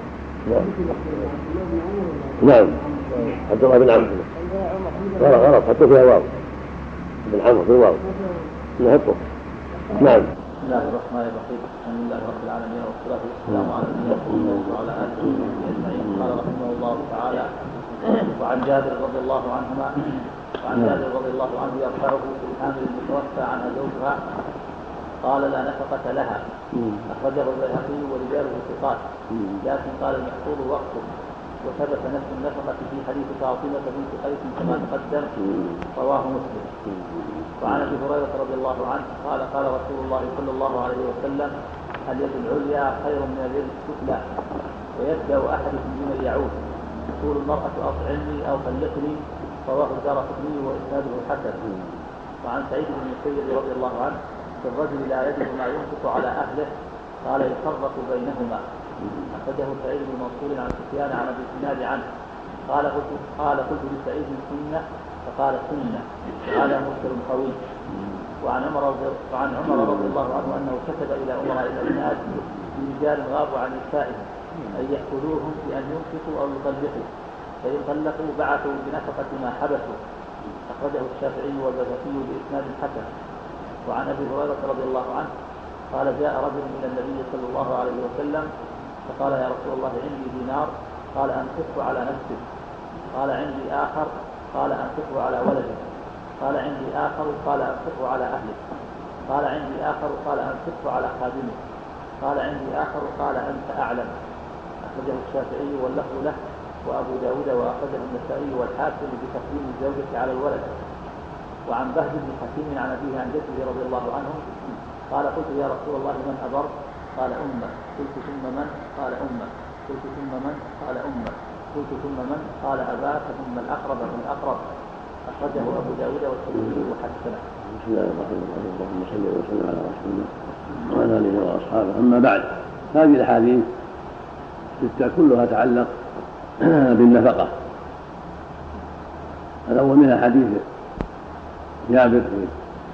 Speaker 6: نعم عبد الله بن عمرو غلط غلط حطوا فيها واو بن عمرو في الواو نحطه. نعم
Speaker 3: بسم الله الرحمن الرحيم الحمد لله رب العالمين والصلاة والسلام على نبينا محمد وعلى آله وصحبه أجمعين. قال رحمه الله تعالى وعن جابر رضي الله عنهما وعن جابر رضي الله عنه يرفعه في الحامل المتوفى عنها زوجها قال لا نفقة لها أخرجه البيهقي ورجاله ثقات لكن قال المحفوظ وقته وثبت نفس النفقة في حديث فاطمة بنت قيس كما تقدم رواه مسلم. وعن ابي هريرة رضي الله عنه قال قال رسول الله صلى الله عليه وسلم اليد العليا خير من اليد السفلى ويبدأ أحدكم بمن يعود تقول المرأة أطعمني أو خلقني رواه الدارقطني وإسناده حسن. وعن سعيد بن المسيب رضي الله عنه في الرجل لا يجد ما ينفق على أهله قال يفرق بينهما. أخرجه سعيد بن منصور عن سفيان عن أبي الزناد عنه قال قلت قال قلت لسعيد سنة فقال سنة هذا مرسل قوي. وعن عمر رضي وعن عمر رضي الله عنه أنه كتب إلى أمراء الأجناد برجال غابوا عن نسائهم أن يأخذوهم بأن ينفقوا أو يطلقوا، فإن طلقوا بعثوا بنفقة ما حبسوا. أخرجه الشافعي والبيهقي بإسناد حسن. وعن أبي هريرة رضي الله عنه قال جاء رجل من النبي صلى الله عليه وسلم فقال يا رسول الله عندي دينار، قال أنفقه على نفسك. قال عندي آخر، قال أنفقه على ولدك. قال عندي آخر، قال أنفقه على أهلك. قال عندي آخر، قال أنفقه على خادمك. قال عندي آخر، قال أنت أعلم. أخرجه الشافعي واللفظ له وأبو داود وأخرجه النسائي والحاكم بتقديم الزوجة على الولد. وعن بهز بن حكيم عن أبيه عن جده رضي الله عنه قال قلت يا رسول الله من أبر؟ قال أمك. قلت ثم من؟ قال أمك. قلت ثم من؟ قال أمك. قلت ثم من؟ قال أباك ثم الأقرب فالأقرب. أخرجه أبو داود والترمذي وحسنه.
Speaker 1: بسم الله الرحمن الرحيم. اللهم صل وسلم على رسول الله وعلى آله وأصحابه. أما بعد، هذه الأحاديث كلها تعلق بالنفقة. الأول منها حديث جابر في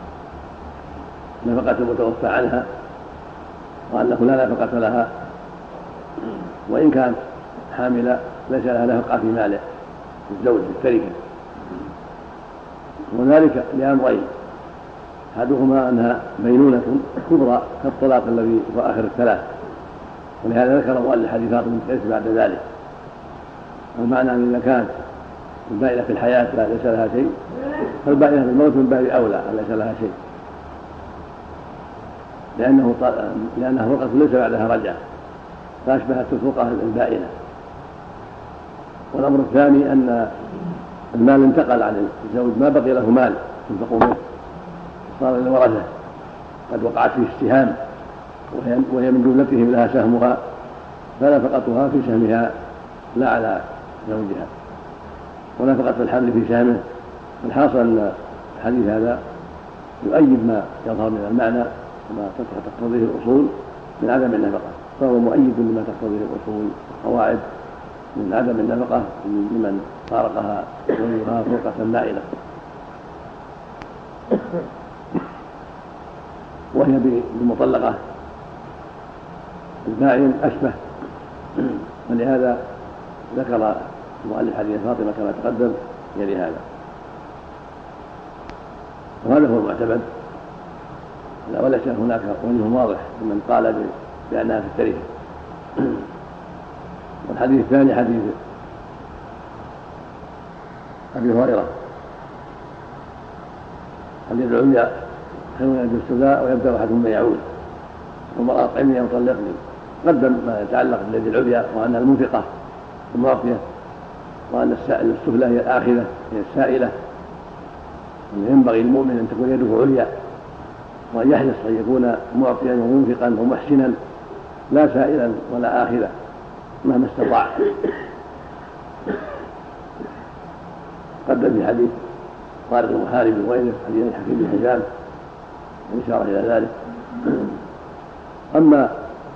Speaker 1: نفقة المتوفى عنها وأنه لا نفقة لها، وإن كانت حاملة ليس لها نفقة في ماله الزوج في التركة، وذلك لأمرين: أحدهما أنها بينونة كبرى كالطلاق الذي هو آخر الثلاث، ولهذا ذكر مؤلف حديث فاطمة بنت قيس بعد ذلك. المعنى أن إذا كانت البائنة في الحياة ليس لها شيء، فالبائنة في الموت من باب أولى أن ليس لها شيء، لأنه لأنها فرقة ليس بعدها رجعة، فأشبهت الفرقة البائنة. والأمر الثاني أن المال انتقل عن الزوج، ما بقي له مال ينفق منه، صار للورثة، قد وقعت فيه السهام وهي من جملتهم لها سهمها، فنفقتها في سهمها لا على زوجها، ونفقت الحمل في سهمه. الحاصل أن الحديث هذا يؤيد ما يظهر من المعنى وما تقتضيه الأصول من عدم النفقة، فهو مؤيد لما تقتضيه الأصول والقواعد من عدم النفقة لمن فارقها زوجها فرقة نائلة، وهي بالمطلقة البائن أشبه. ولهذا ذكر المؤلف حديث فاطمة كما تقدم يلي هذا، وهذا هو المعتمد، وليس هناك وجه واضح من قال بأنها في التركة. والحديث الثاني حديث أبي هريرة: اليد العليا خير من اليد السفلى ويبدأ أحدهم من يعود، والمرأة أطعمني أو طلقني. قدم ما يتعلق باليد العليا وأنها المنفقة المعطية، وأن السفلى هي الآخذة هي السائلة، أن ينبغي للمؤمن أن تكون يده عليا، وأن يحرص أن يكون معطيا ومنفقا ومحسنا لا سائلا ولا آخذا مهما استطاع. قدم في حديث طارق المحارب وغيره حديث الحكيم بن حزام الإشارة إلى ذلك. أما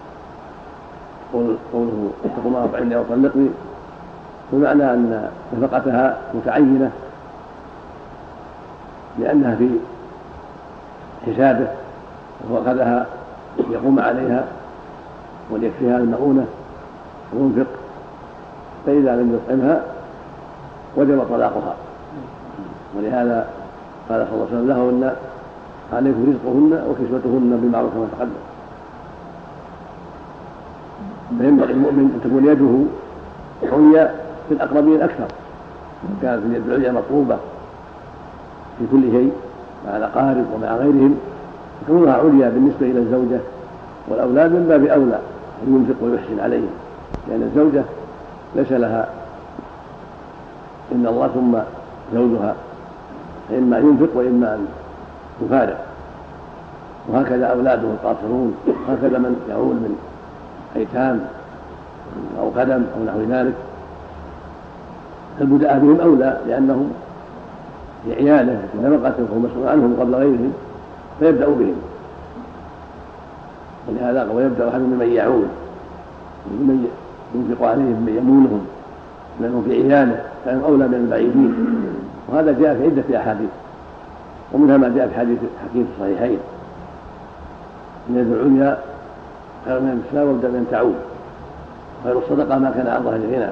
Speaker 1: قوله اتقوا ما أطعمني أو طلقني، بمعنى أن نفقتها متعينة لأنها في حسابه، وأخذها يقوم عليها وليكفيها المؤونة وينفق، فإذا لم يطعمها وجب طلاقها. ولهذا قال صلى الله عليه وسلم: لهن عليكم رزقهن وكسوتهن بالمعروف كما تقدم. فينبغي المؤمن أن تكون يده عليا في الأقربين أكثر، كانت اليد العليا مطلوبة في كل شيء مع الأقارب ومع غيرهم، فكونها عليا بالنسبة إلى الزوجة والأولاد من باب أولى أن ينفق ويحسن عليهم، لأن الزوجة ليس لها إن الله ثم زوجها، فإما ينفق وإما أن يفارق. وهكذا أولاده القاصرون، وهكذا من يعول من أيتام أو خدم أو نحو ذلك، البداء بهم أولى لأنهم في عياله في نفقته وهو مسؤول عنهم قبل غيرهم، فيبدأ بهم. ولهذا ويبدأ أحد ممن يعول، ممن ينفق عليهم، من يمونهم، لأنهم في عياله فهم أولى من البعيدين. وهذا جاء في عدة أحاديث،
Speaker 6: ومنها ما جاء في حديث حكيم في الصحيحين: اليد العليا خير من الإسلام وابدأ بأن تعود، خير الصدقة ما كان عن ظهر الغنى.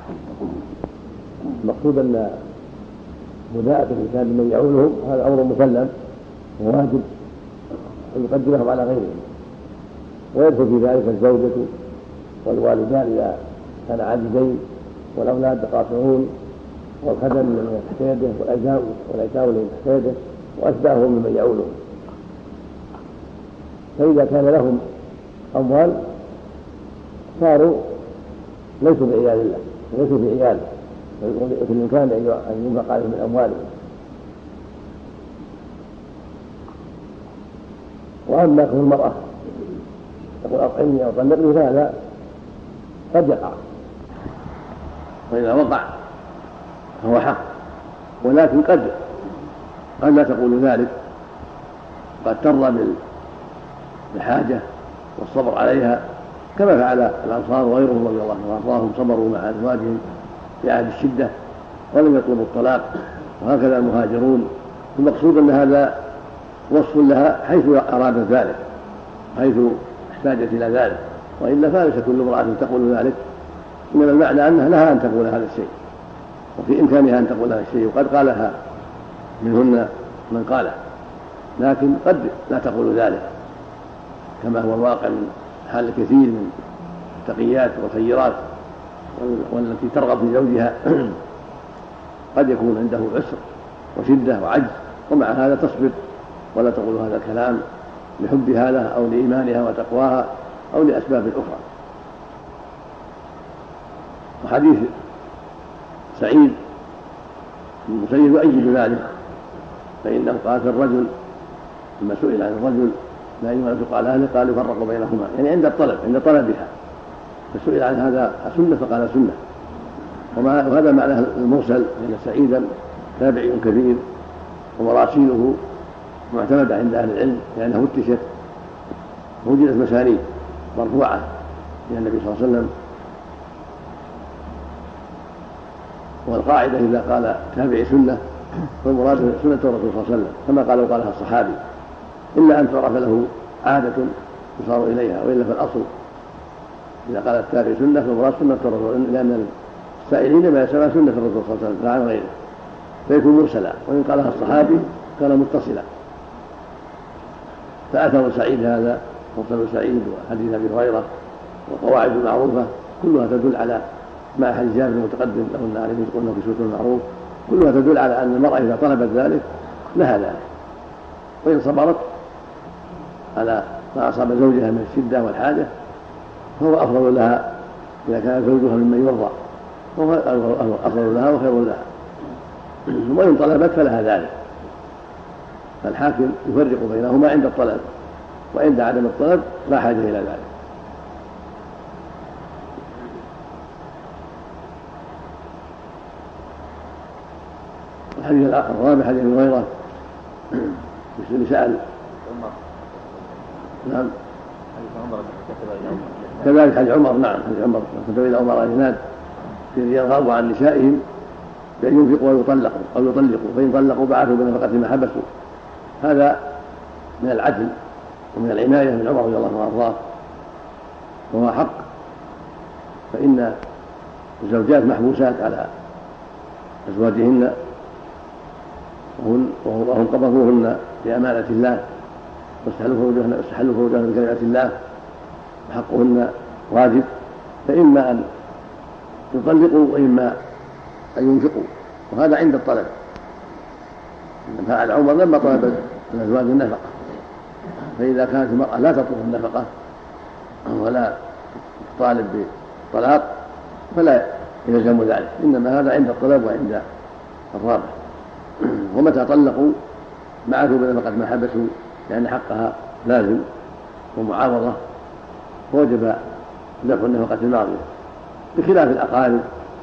Speaker 6: المقصود أن مداءة الإنسان بمن يعولهم هذا أمر مسلم وواجب أن يقدمهم على غيرهم، ويدخل في ذلك الزوجة والوالدان إذا كان عاجزين، والأولاد قاصرون، والخدم من تحت يده، والأيتام والأيتام من تحت يده، وأتباعهم ممن يعولهم. فإذا كان لهم أموال صاروا ليسوا بعيال الله، ليسوا في عياله، في الإمكان أن ينفق عليهم من أموالهم. وأما كون المرأة تقول أطعمني أو طلقني فهذا قد يقع، وإذا وقع فهو حق، ولكن قد قد لا تقول ذلك، قد ترضى بالحاجة والصبر عليها، كما فعل الأنصار وغيرهم رضي الله عنهم وأرضاهم، صبروا مع أزواجهم في عهد الشدة ولم يطلبوا الطلاق، وهكذا المهاجرون. المقصود أن هذا وصف لها حيث أرادت ذلك، حيث احتاجت إلى ذلك، وإلا فليس كل امرأة تقول ذلك، إنما المعنى أنها لها أن تقول هذا الشيء، وفي إمكانها أن تقول هذا الشيء، وقد قالها منهن من قاله، لكن قد لا تقول ذلك، كما هو الواقع من حال كثير من التقيات والخيرات والتي ترغب في زوجها قد يكون عنده عسر وشدة وعجز، ومع هذا تصبر ولا تقول هذا الكلام لحبها لها أو لإيمانها وتقواها أو لأسباب أخرى. وحديث سعيد المسيب يؤيد ذلك، فإنه قال في الرجل لما سئل عن الرجل لا يملك قال أهله، قالوا فرقوا بينهما، يعني عند الطلب عند طلبها، فسئل عن هذا سنة فقال سنة. وهذا معناه المرسل، لأن سعيدا تابعي كبير ومراسيله معتمدة عند أهل العلم، لأنه فتشت ووجدت مسانيد مرفوعة إلى النبي صلى الله عليه وسلم. والقاعدة إذا قال تابعي سنة فالمراد سنة الرسول صلى الله عليه وسلم، كما قال وقالها الصحابي، إلا أن تعرف له عادة يصار إليها، وإلا فالأصل إذا قال التابعي سنة فالمراد سنة الرسول، لأن السائلين ما يسمى سنة الرسول صلى الله عليه وسلم لا عن غيره، فيكون مرسلا، وإن قالها الصحابي كان متصلا. فأثر سعيد هذا مرسل سعيد وحديث أبي هريرة وقواعد معروفة كلها تدل على مع حديث جابر المتقدم له أن عليه قلنا في سورة المعروف، كلها تدل على أن المرأة إذا طلبت ذلك لها ذلك، وإن صبرت على ما أصاب زوجها من الشدة والحاجة فهو أفضل لها إذا كان زوجها ممن يرضى، فهو أفضل لها وخير لها. وإن طلبت فلها ذلك، فالحاكم يفرق بينهما عند الطلب، وعند عدم الطلب لا حاجة إلى ذلك. الحديث الآخر الرابع حديث أبي هريرة اللي سأل نعم كذلك حديث عمر، نعم حديث عمر كتب إلى عمر الإسناد في يرغبوا عن نسائهم بأن ينفقوا ويطلقوا أو يطلقوا، فإن طلقوا بعثوا بنفقة ما حبسوا. هذا من العدل ومن العناية من عمر رضي الله عنه وأرضاه، وهو حق، فإن الزوجات محبوسات على أزواجهن وهم قبضوهن بأمانة الله واستحلوا فروجهن بكلمة الله، وحقهن واجب، فإما أن يطلقوا وإما أن ينفقوا، وهذا عند الطلب. فعل عمر لما طلب الأزواج النفقة، فإذا كانت المرأة لا تطلب النفقة ولا تطالب بالطلاق فلا يلزم ذلك، إنما هذا عند الطلب وعند الرغبة. ومتى طلقوا بعثوا بنفقة ما حبسوا، لأن حقها لازم ومعاوضة، ووجب دفع النفقة الماضية، بخلاف الأقارب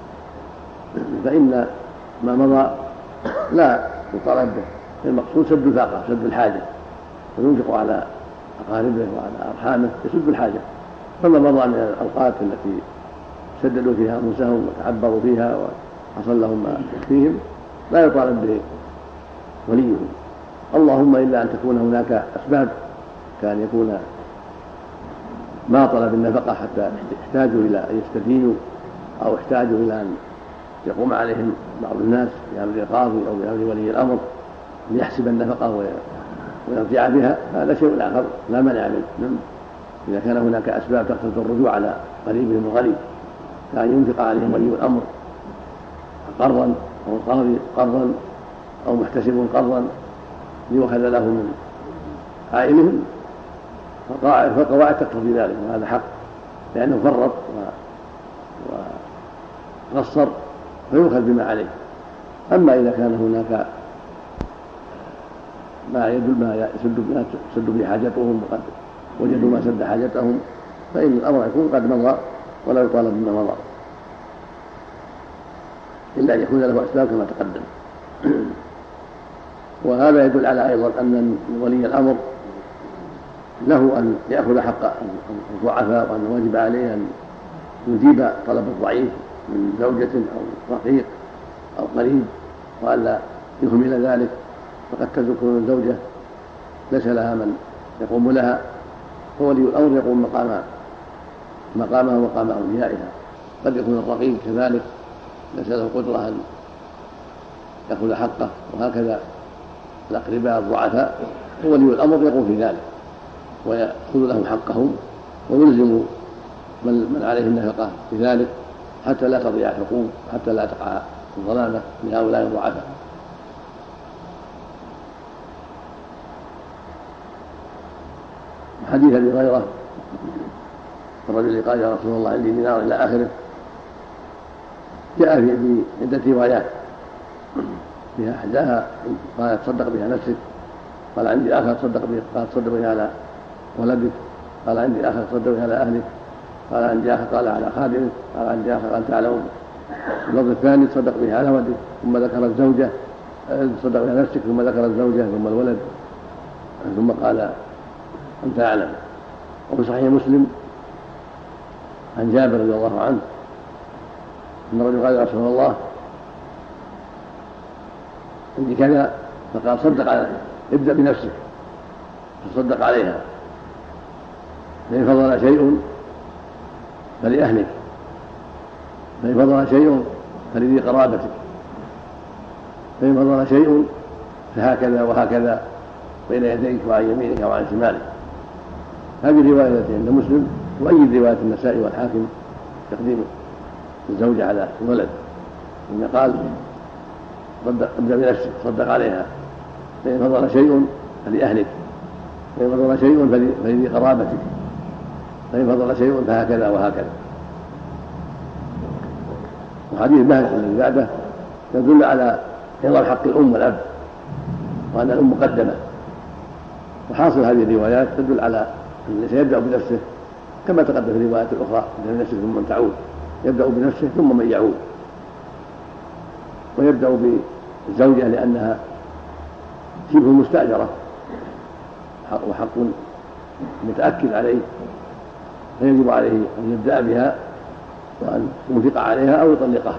Speaker 6: فإن ما مضى لا يطالب به، المقصود سد الفاقة سد الحاجة، وينفق على أقاربه وعلى أرحامه يسد الحاجة. فما مضى من الأوقات التي سددوا فيها أنفسهم وتعبروا فيها وحصل لهم ما يكفيهم لا يطالب به وليهم، اللهم إلا أن تكون هناك أسباب كان يكون ما طلب النفقة حتى احتاجوا إلى أن يستدينوا أو احتاجوا إلى أن يقوم عليهم بعض الناس بأمر القاضي أو بأمر ولي الأمر ليحسب النفقة ويرجع بها، هذا شيء آخر لا مانع منه. إذا كان هناك أسباب تقتضي الرجوع على قريبهم الغريب كان ينفق عليهم ولي الأمر قرضا أو القاضي قرضا أو محتسب قرضا ليؤخذ له من عائلهم، فالقواعد تقتضي ذلك، وهذا حق لأنه فرط وقصر فيؤخذ بما عليه. أما إذا كان هناك ما يدل ما يسد به حاجتهم وقد وجدوا ما سد حاجتهم فإن الأمر يكون قد مضى ولا يطالب بما مضى إلا أن يكون له أسباب كما تقدم. وهذا يدل على أيضا أن ولي الأمر له أن يأخذ حق الضعفاء، وأن واجب عليه أن يجيب طلب الضعيف من زوجة أو رقيق أو قريب، وألا يهمل ذلك، فقد تكون الزوجة ليس لها من يقوم لها، فولي الأمر يقوم مقام مقامها ومقام أوليائها. قد يكون الرقيق كذلك ليس له قدرة أن يأخذ حقه، وهكذا الأقرباء الضعفاء، فولي الأمر يقوم في ذلك ويأخذ لهم حقهم ويلزم من عليه النفقة بذلك حتى لا تضيع الحقوق، حتى لا تقع الظلامة لهؤلاء الضعفاء. حديث أبي هريرة الرجل قال يا رسول الله عندي دينار إلى آخره جاء في عدة روايات فيها أحداها قال تصدق بها نفسك، قال عندي آخر تصدق بها قال تصدق بها على ولدك، قال عندي آخر تصدق بها على أهلك، قال عندي آخر قال على خادمك، قال عندي آخر قال على أمك. اللفظ الثاني تصدق بها على ولدك، ثم ذكر الزوجة تصدق بها نفسك، ثم ذكر الزوجة ثم الولد، ثم قال أنت أعلم. وفي صحيح مسلم عن جابر رضي الله عنه أن الرجل قال يا رسول الله عندي كذا، فقال صدق على ابدأ بنفسك تصدق عليها، فإن فضل شيء فلأهلك، فإن فضل شيء فلذي قرابتك، فإن فضل شيء فهكذا وهكذا بين يديك وعن يمينك وعن شمالك. هذه رواية عند مسلم، وأيد رواية النسائي والحاكم تقديم الزوجة على الولد، إن قال ابدأ بنفسك صدق عليها، فإن فضل شيء فلأهلك، فإن فضل شيء فلذي قرابتك، فإن فضل شيء فهكذا وهكذا. وحديث بهز الذي بعده يدل على عظم حق الأم والأب وأن الأم مقدمة. وحاصل هذه الروايات تدل على أن سيبدأ بنفسه كما تقدم في الروايات الأخرى، بنفسه ثم من تعود، يبدأ بنفسه ثم من يعود، ويبدأ بالزوجة لأنها شبه مستأجرة وحق متأكد عليه، فيجب عليه أن يبدأ بها وأن ينفق عليها أو يطلقها،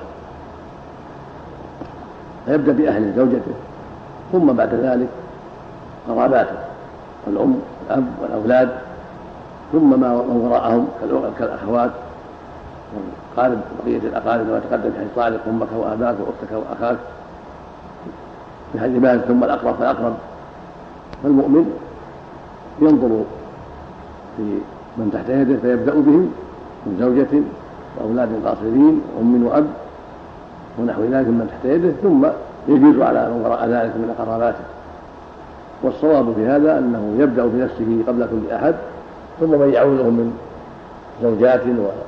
Speaker 6: فيبدأ بأهل زوجته، ثم بعد ذلك قراباته الأم والأب والأولاد، ثم ما وراءهم كالأخوات والقارب بقية الأقارب كما تقدم في حديث طارق أمك وأباك وأختك وأخاك، في حديث باز ثم الأقرب فالأقرب. فالمؤمن ينظر في من تحت يده فيبدأ بهم من زوجة وأولاد قاصرين وأم وأب ونحو ذلك من تحت يده، ثم يجوز على من وراء ذلك من قراباته. والصواب في هذا أنه يبدأ بنفسه قبل كل أحد، ثم من يعوده من زوجات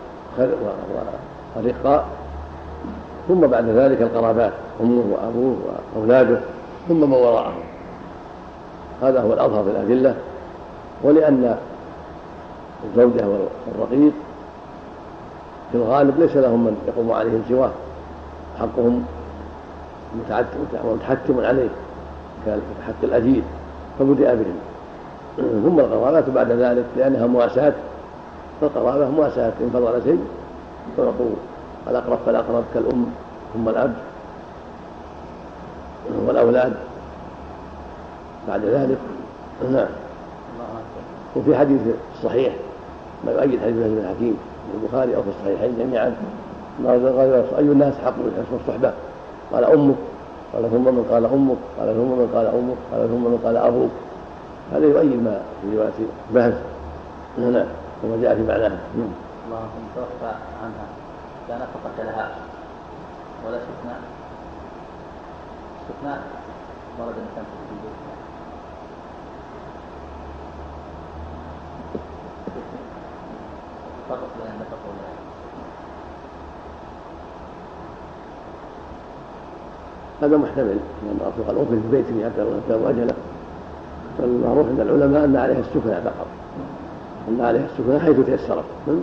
Speaker 6: ورقاء، ثم بعد ذلك القرابات أمه وأبوه وأولاده، ثم من وراءهم. هذا هو الأظهر في الأدلة. ولأن الزوجة والرقيق في الغالب ليس لهم من يقوم عليهم سواه، حقهم متحتم عليه كحق الأجير، فبدأ بهم. ثم القرابات بعد ذلك لأنها مواساة، فالقرابة مواساة، إن فضل شيء فيعطوا الأقرب فالأقرب كالأم ثم الأب والأولاد، بعد ذلك. نعم. وفي حديث صحيح ما يؤيد حديث ابن الحكيم في البخاري أو في الصحيحين جميعا أي الناس حق بالحسن الصحبة؟ قال أمك، قال ثم من قال أمك، قال ثم من قال أمك، قال ثم من قال أبوك. هذا يؤيد ما في رواية بهز. نعم. وما جاء في معناها.
Speaker 3: اللهم توفى عنها لا نفقة لها ولا استثناء. استثناء ورد مثلا في البيت. فرق بين النفقة والعين.
Speaker 6: هذا محتمل لأن الرسول قال أوفي في بيتي حتى وأجله. فالمعروف عند العلماء أن عليها السكنى فقط، أن عليها السكنى حيث تيسرت.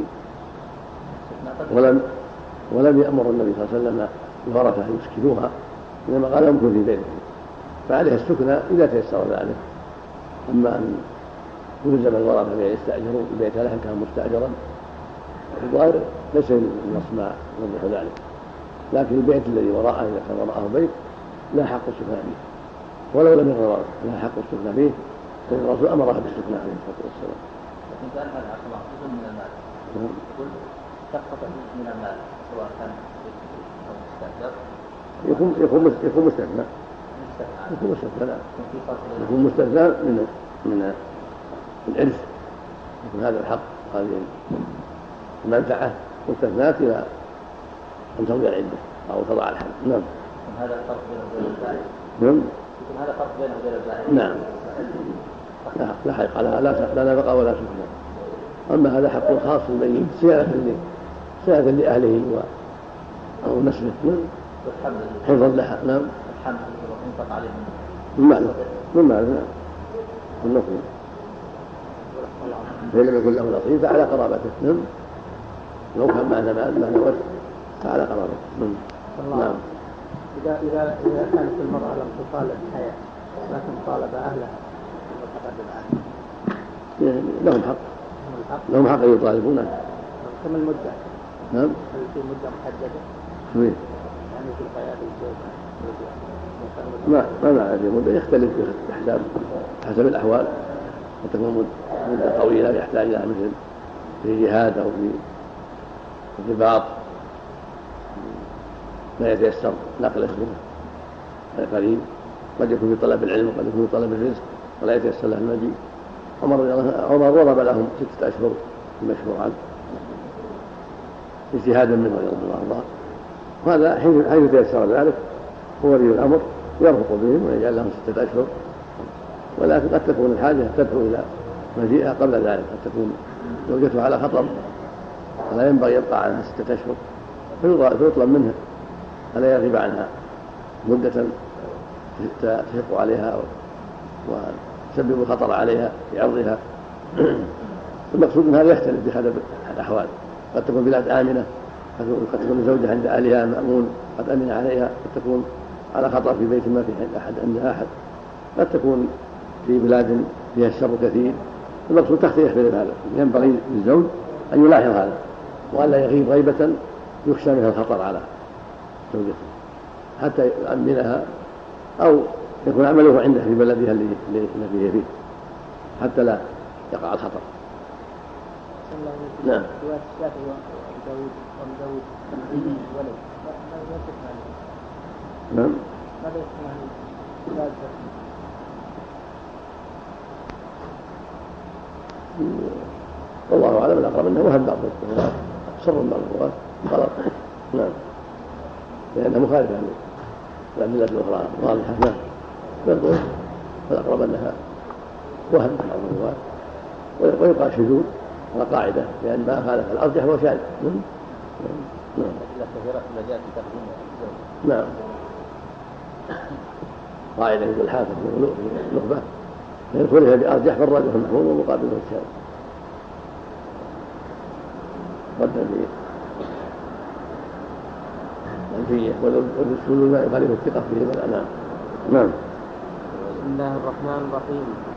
Speaker 6: ولم ولم يأمر النبي صلى الله عليه وسلم الورثة أن يسكنوها، إنما قال امكث في بيتك، فعليها السكنى إذا تيسر ذلك. أما أن يلزم الورثة بأن يستأجروا البيت لها كان مستأجرا الظاهر ليس النص ما يوضح ذلك، لكن البيت الذي وراءه إذا كان وراءه بيت لا حق السكنى فيه، ولو لم يكن وراءه لا حق السكنى فيه، فإن الرسول أمرها بالسكنى عليه الصلاة والسلام.
Speaker 3: لكن كان هذا أصلا جزء من المال، كل سقط من المال سواء كان أو مستأجر
Speaker 6: يكون يكون يكون مستثنى، يكون مستثنى يكون مستثنى من من الإرث، يكون هذا الحق هذه المنفعة مستثناة إلى أن تمضي العدة أو تضع الحد. نعم.
Speaker 3: هذا الفرق بينه وبين الزائد.
Speaker 6: نعم.
Speaker 3: هذا فرق بينه وبين الزائد.
Speaker 6: نعم. لا لا حق لها لا لا نفقة ولا سكنى. أما هذا حق خاص بين صيانة صيانة لأهله أو نسله. نعم. حفظا لها. نعم.
Speaker 3: الحمد ينفق عليه
Speaker 6: من ماله من ماله. نعم. النقل. فإن لم يكن له نصيب فعلى قرابته. نعم. لو كان معنا مال ما نورث فعلى قرابته. نعم.
Speaker 7: إذا إذا إذا كانت المرأة لم تطالب حياة لكن طالب أهلها وتقدم أهلها
Speaker 6: لهم حق. لهم حق يطالبونه.
Speaker 7: كم المدة؟
Speaker 6: نعم.
Speaker 7: هل في مدة محددة؟
Speaker 6: في.
Speaker 7: يعني في حياة الزوج.
Speaker 6: ما ما معنى في مدة يختلف بحسب حسب الأحوال، قد تكون مدة طويلة يحتاج إلى مثل في جهاد أو في ارتباط لا يتيسر نقل اسمه قريب، قد يكون في طلب العلم وقد يكون في طلب الرزق ولا يتيسر له المجيء. عمر ضرب لهم ستة أشهر المشهور عنه اجتهادا منه رضي الله عنه، وهذا حيث تيسر ذلك هو ولي الأمر يرفق بهم ويجعل لهم ستة أشهر، ولكن قد تكون الحاجة تدعو إلى مجيئها قبل ذلك، قد تكون زوجته على خطر فلا ينبغي يبقى عنها ستة أشهر فيطلب منها ألا يغيب عنها مدة تشق عليها وتسبب الخطر عليها في عرضها. المقصود من هذا يختلف بهذا الأحوال، قد تكون بلاد آمنة، قد تكون الزوجة عند أهلها مأمون قد أمن عليها، قد تكون على خطر في بيت ما فيه أحد عندها أحد، قد تكون في بلاد فيها الشر كثير. المقصود تختلف بين هذا، ينبغي للزوج أن يلاحظ هذا وأن لا يغيب غيبة يخشى منها الخطر على زوجته حتى يؤمنها أو يكون عمله عنده في بلدها التي هي فيه حتى لا يقع الخطر. نعم. نعم. والله أعلم الأقرب أنه وهم بعض الروايات سر بعض الروايات غلط. نعم. لأنها مخالفة للأدلة الأخرى واضحة. نعم. يقول والأقرب أنها وهم بعض الروايات ويبقى شذوذ على قاعدة لأن ما خالف الأرجح هو شاذ. نعم. نعم. نعم. قاعدة يقول الحافظ في النخبة فإن خلف بأرجح فالراجح المحمود ومقابله الشاذ. ردا للألفية والشذوذ لا يخالف الثقة فيه. نعم. نعم.
Speaker 7: بسم الله الرحمن الرحيم.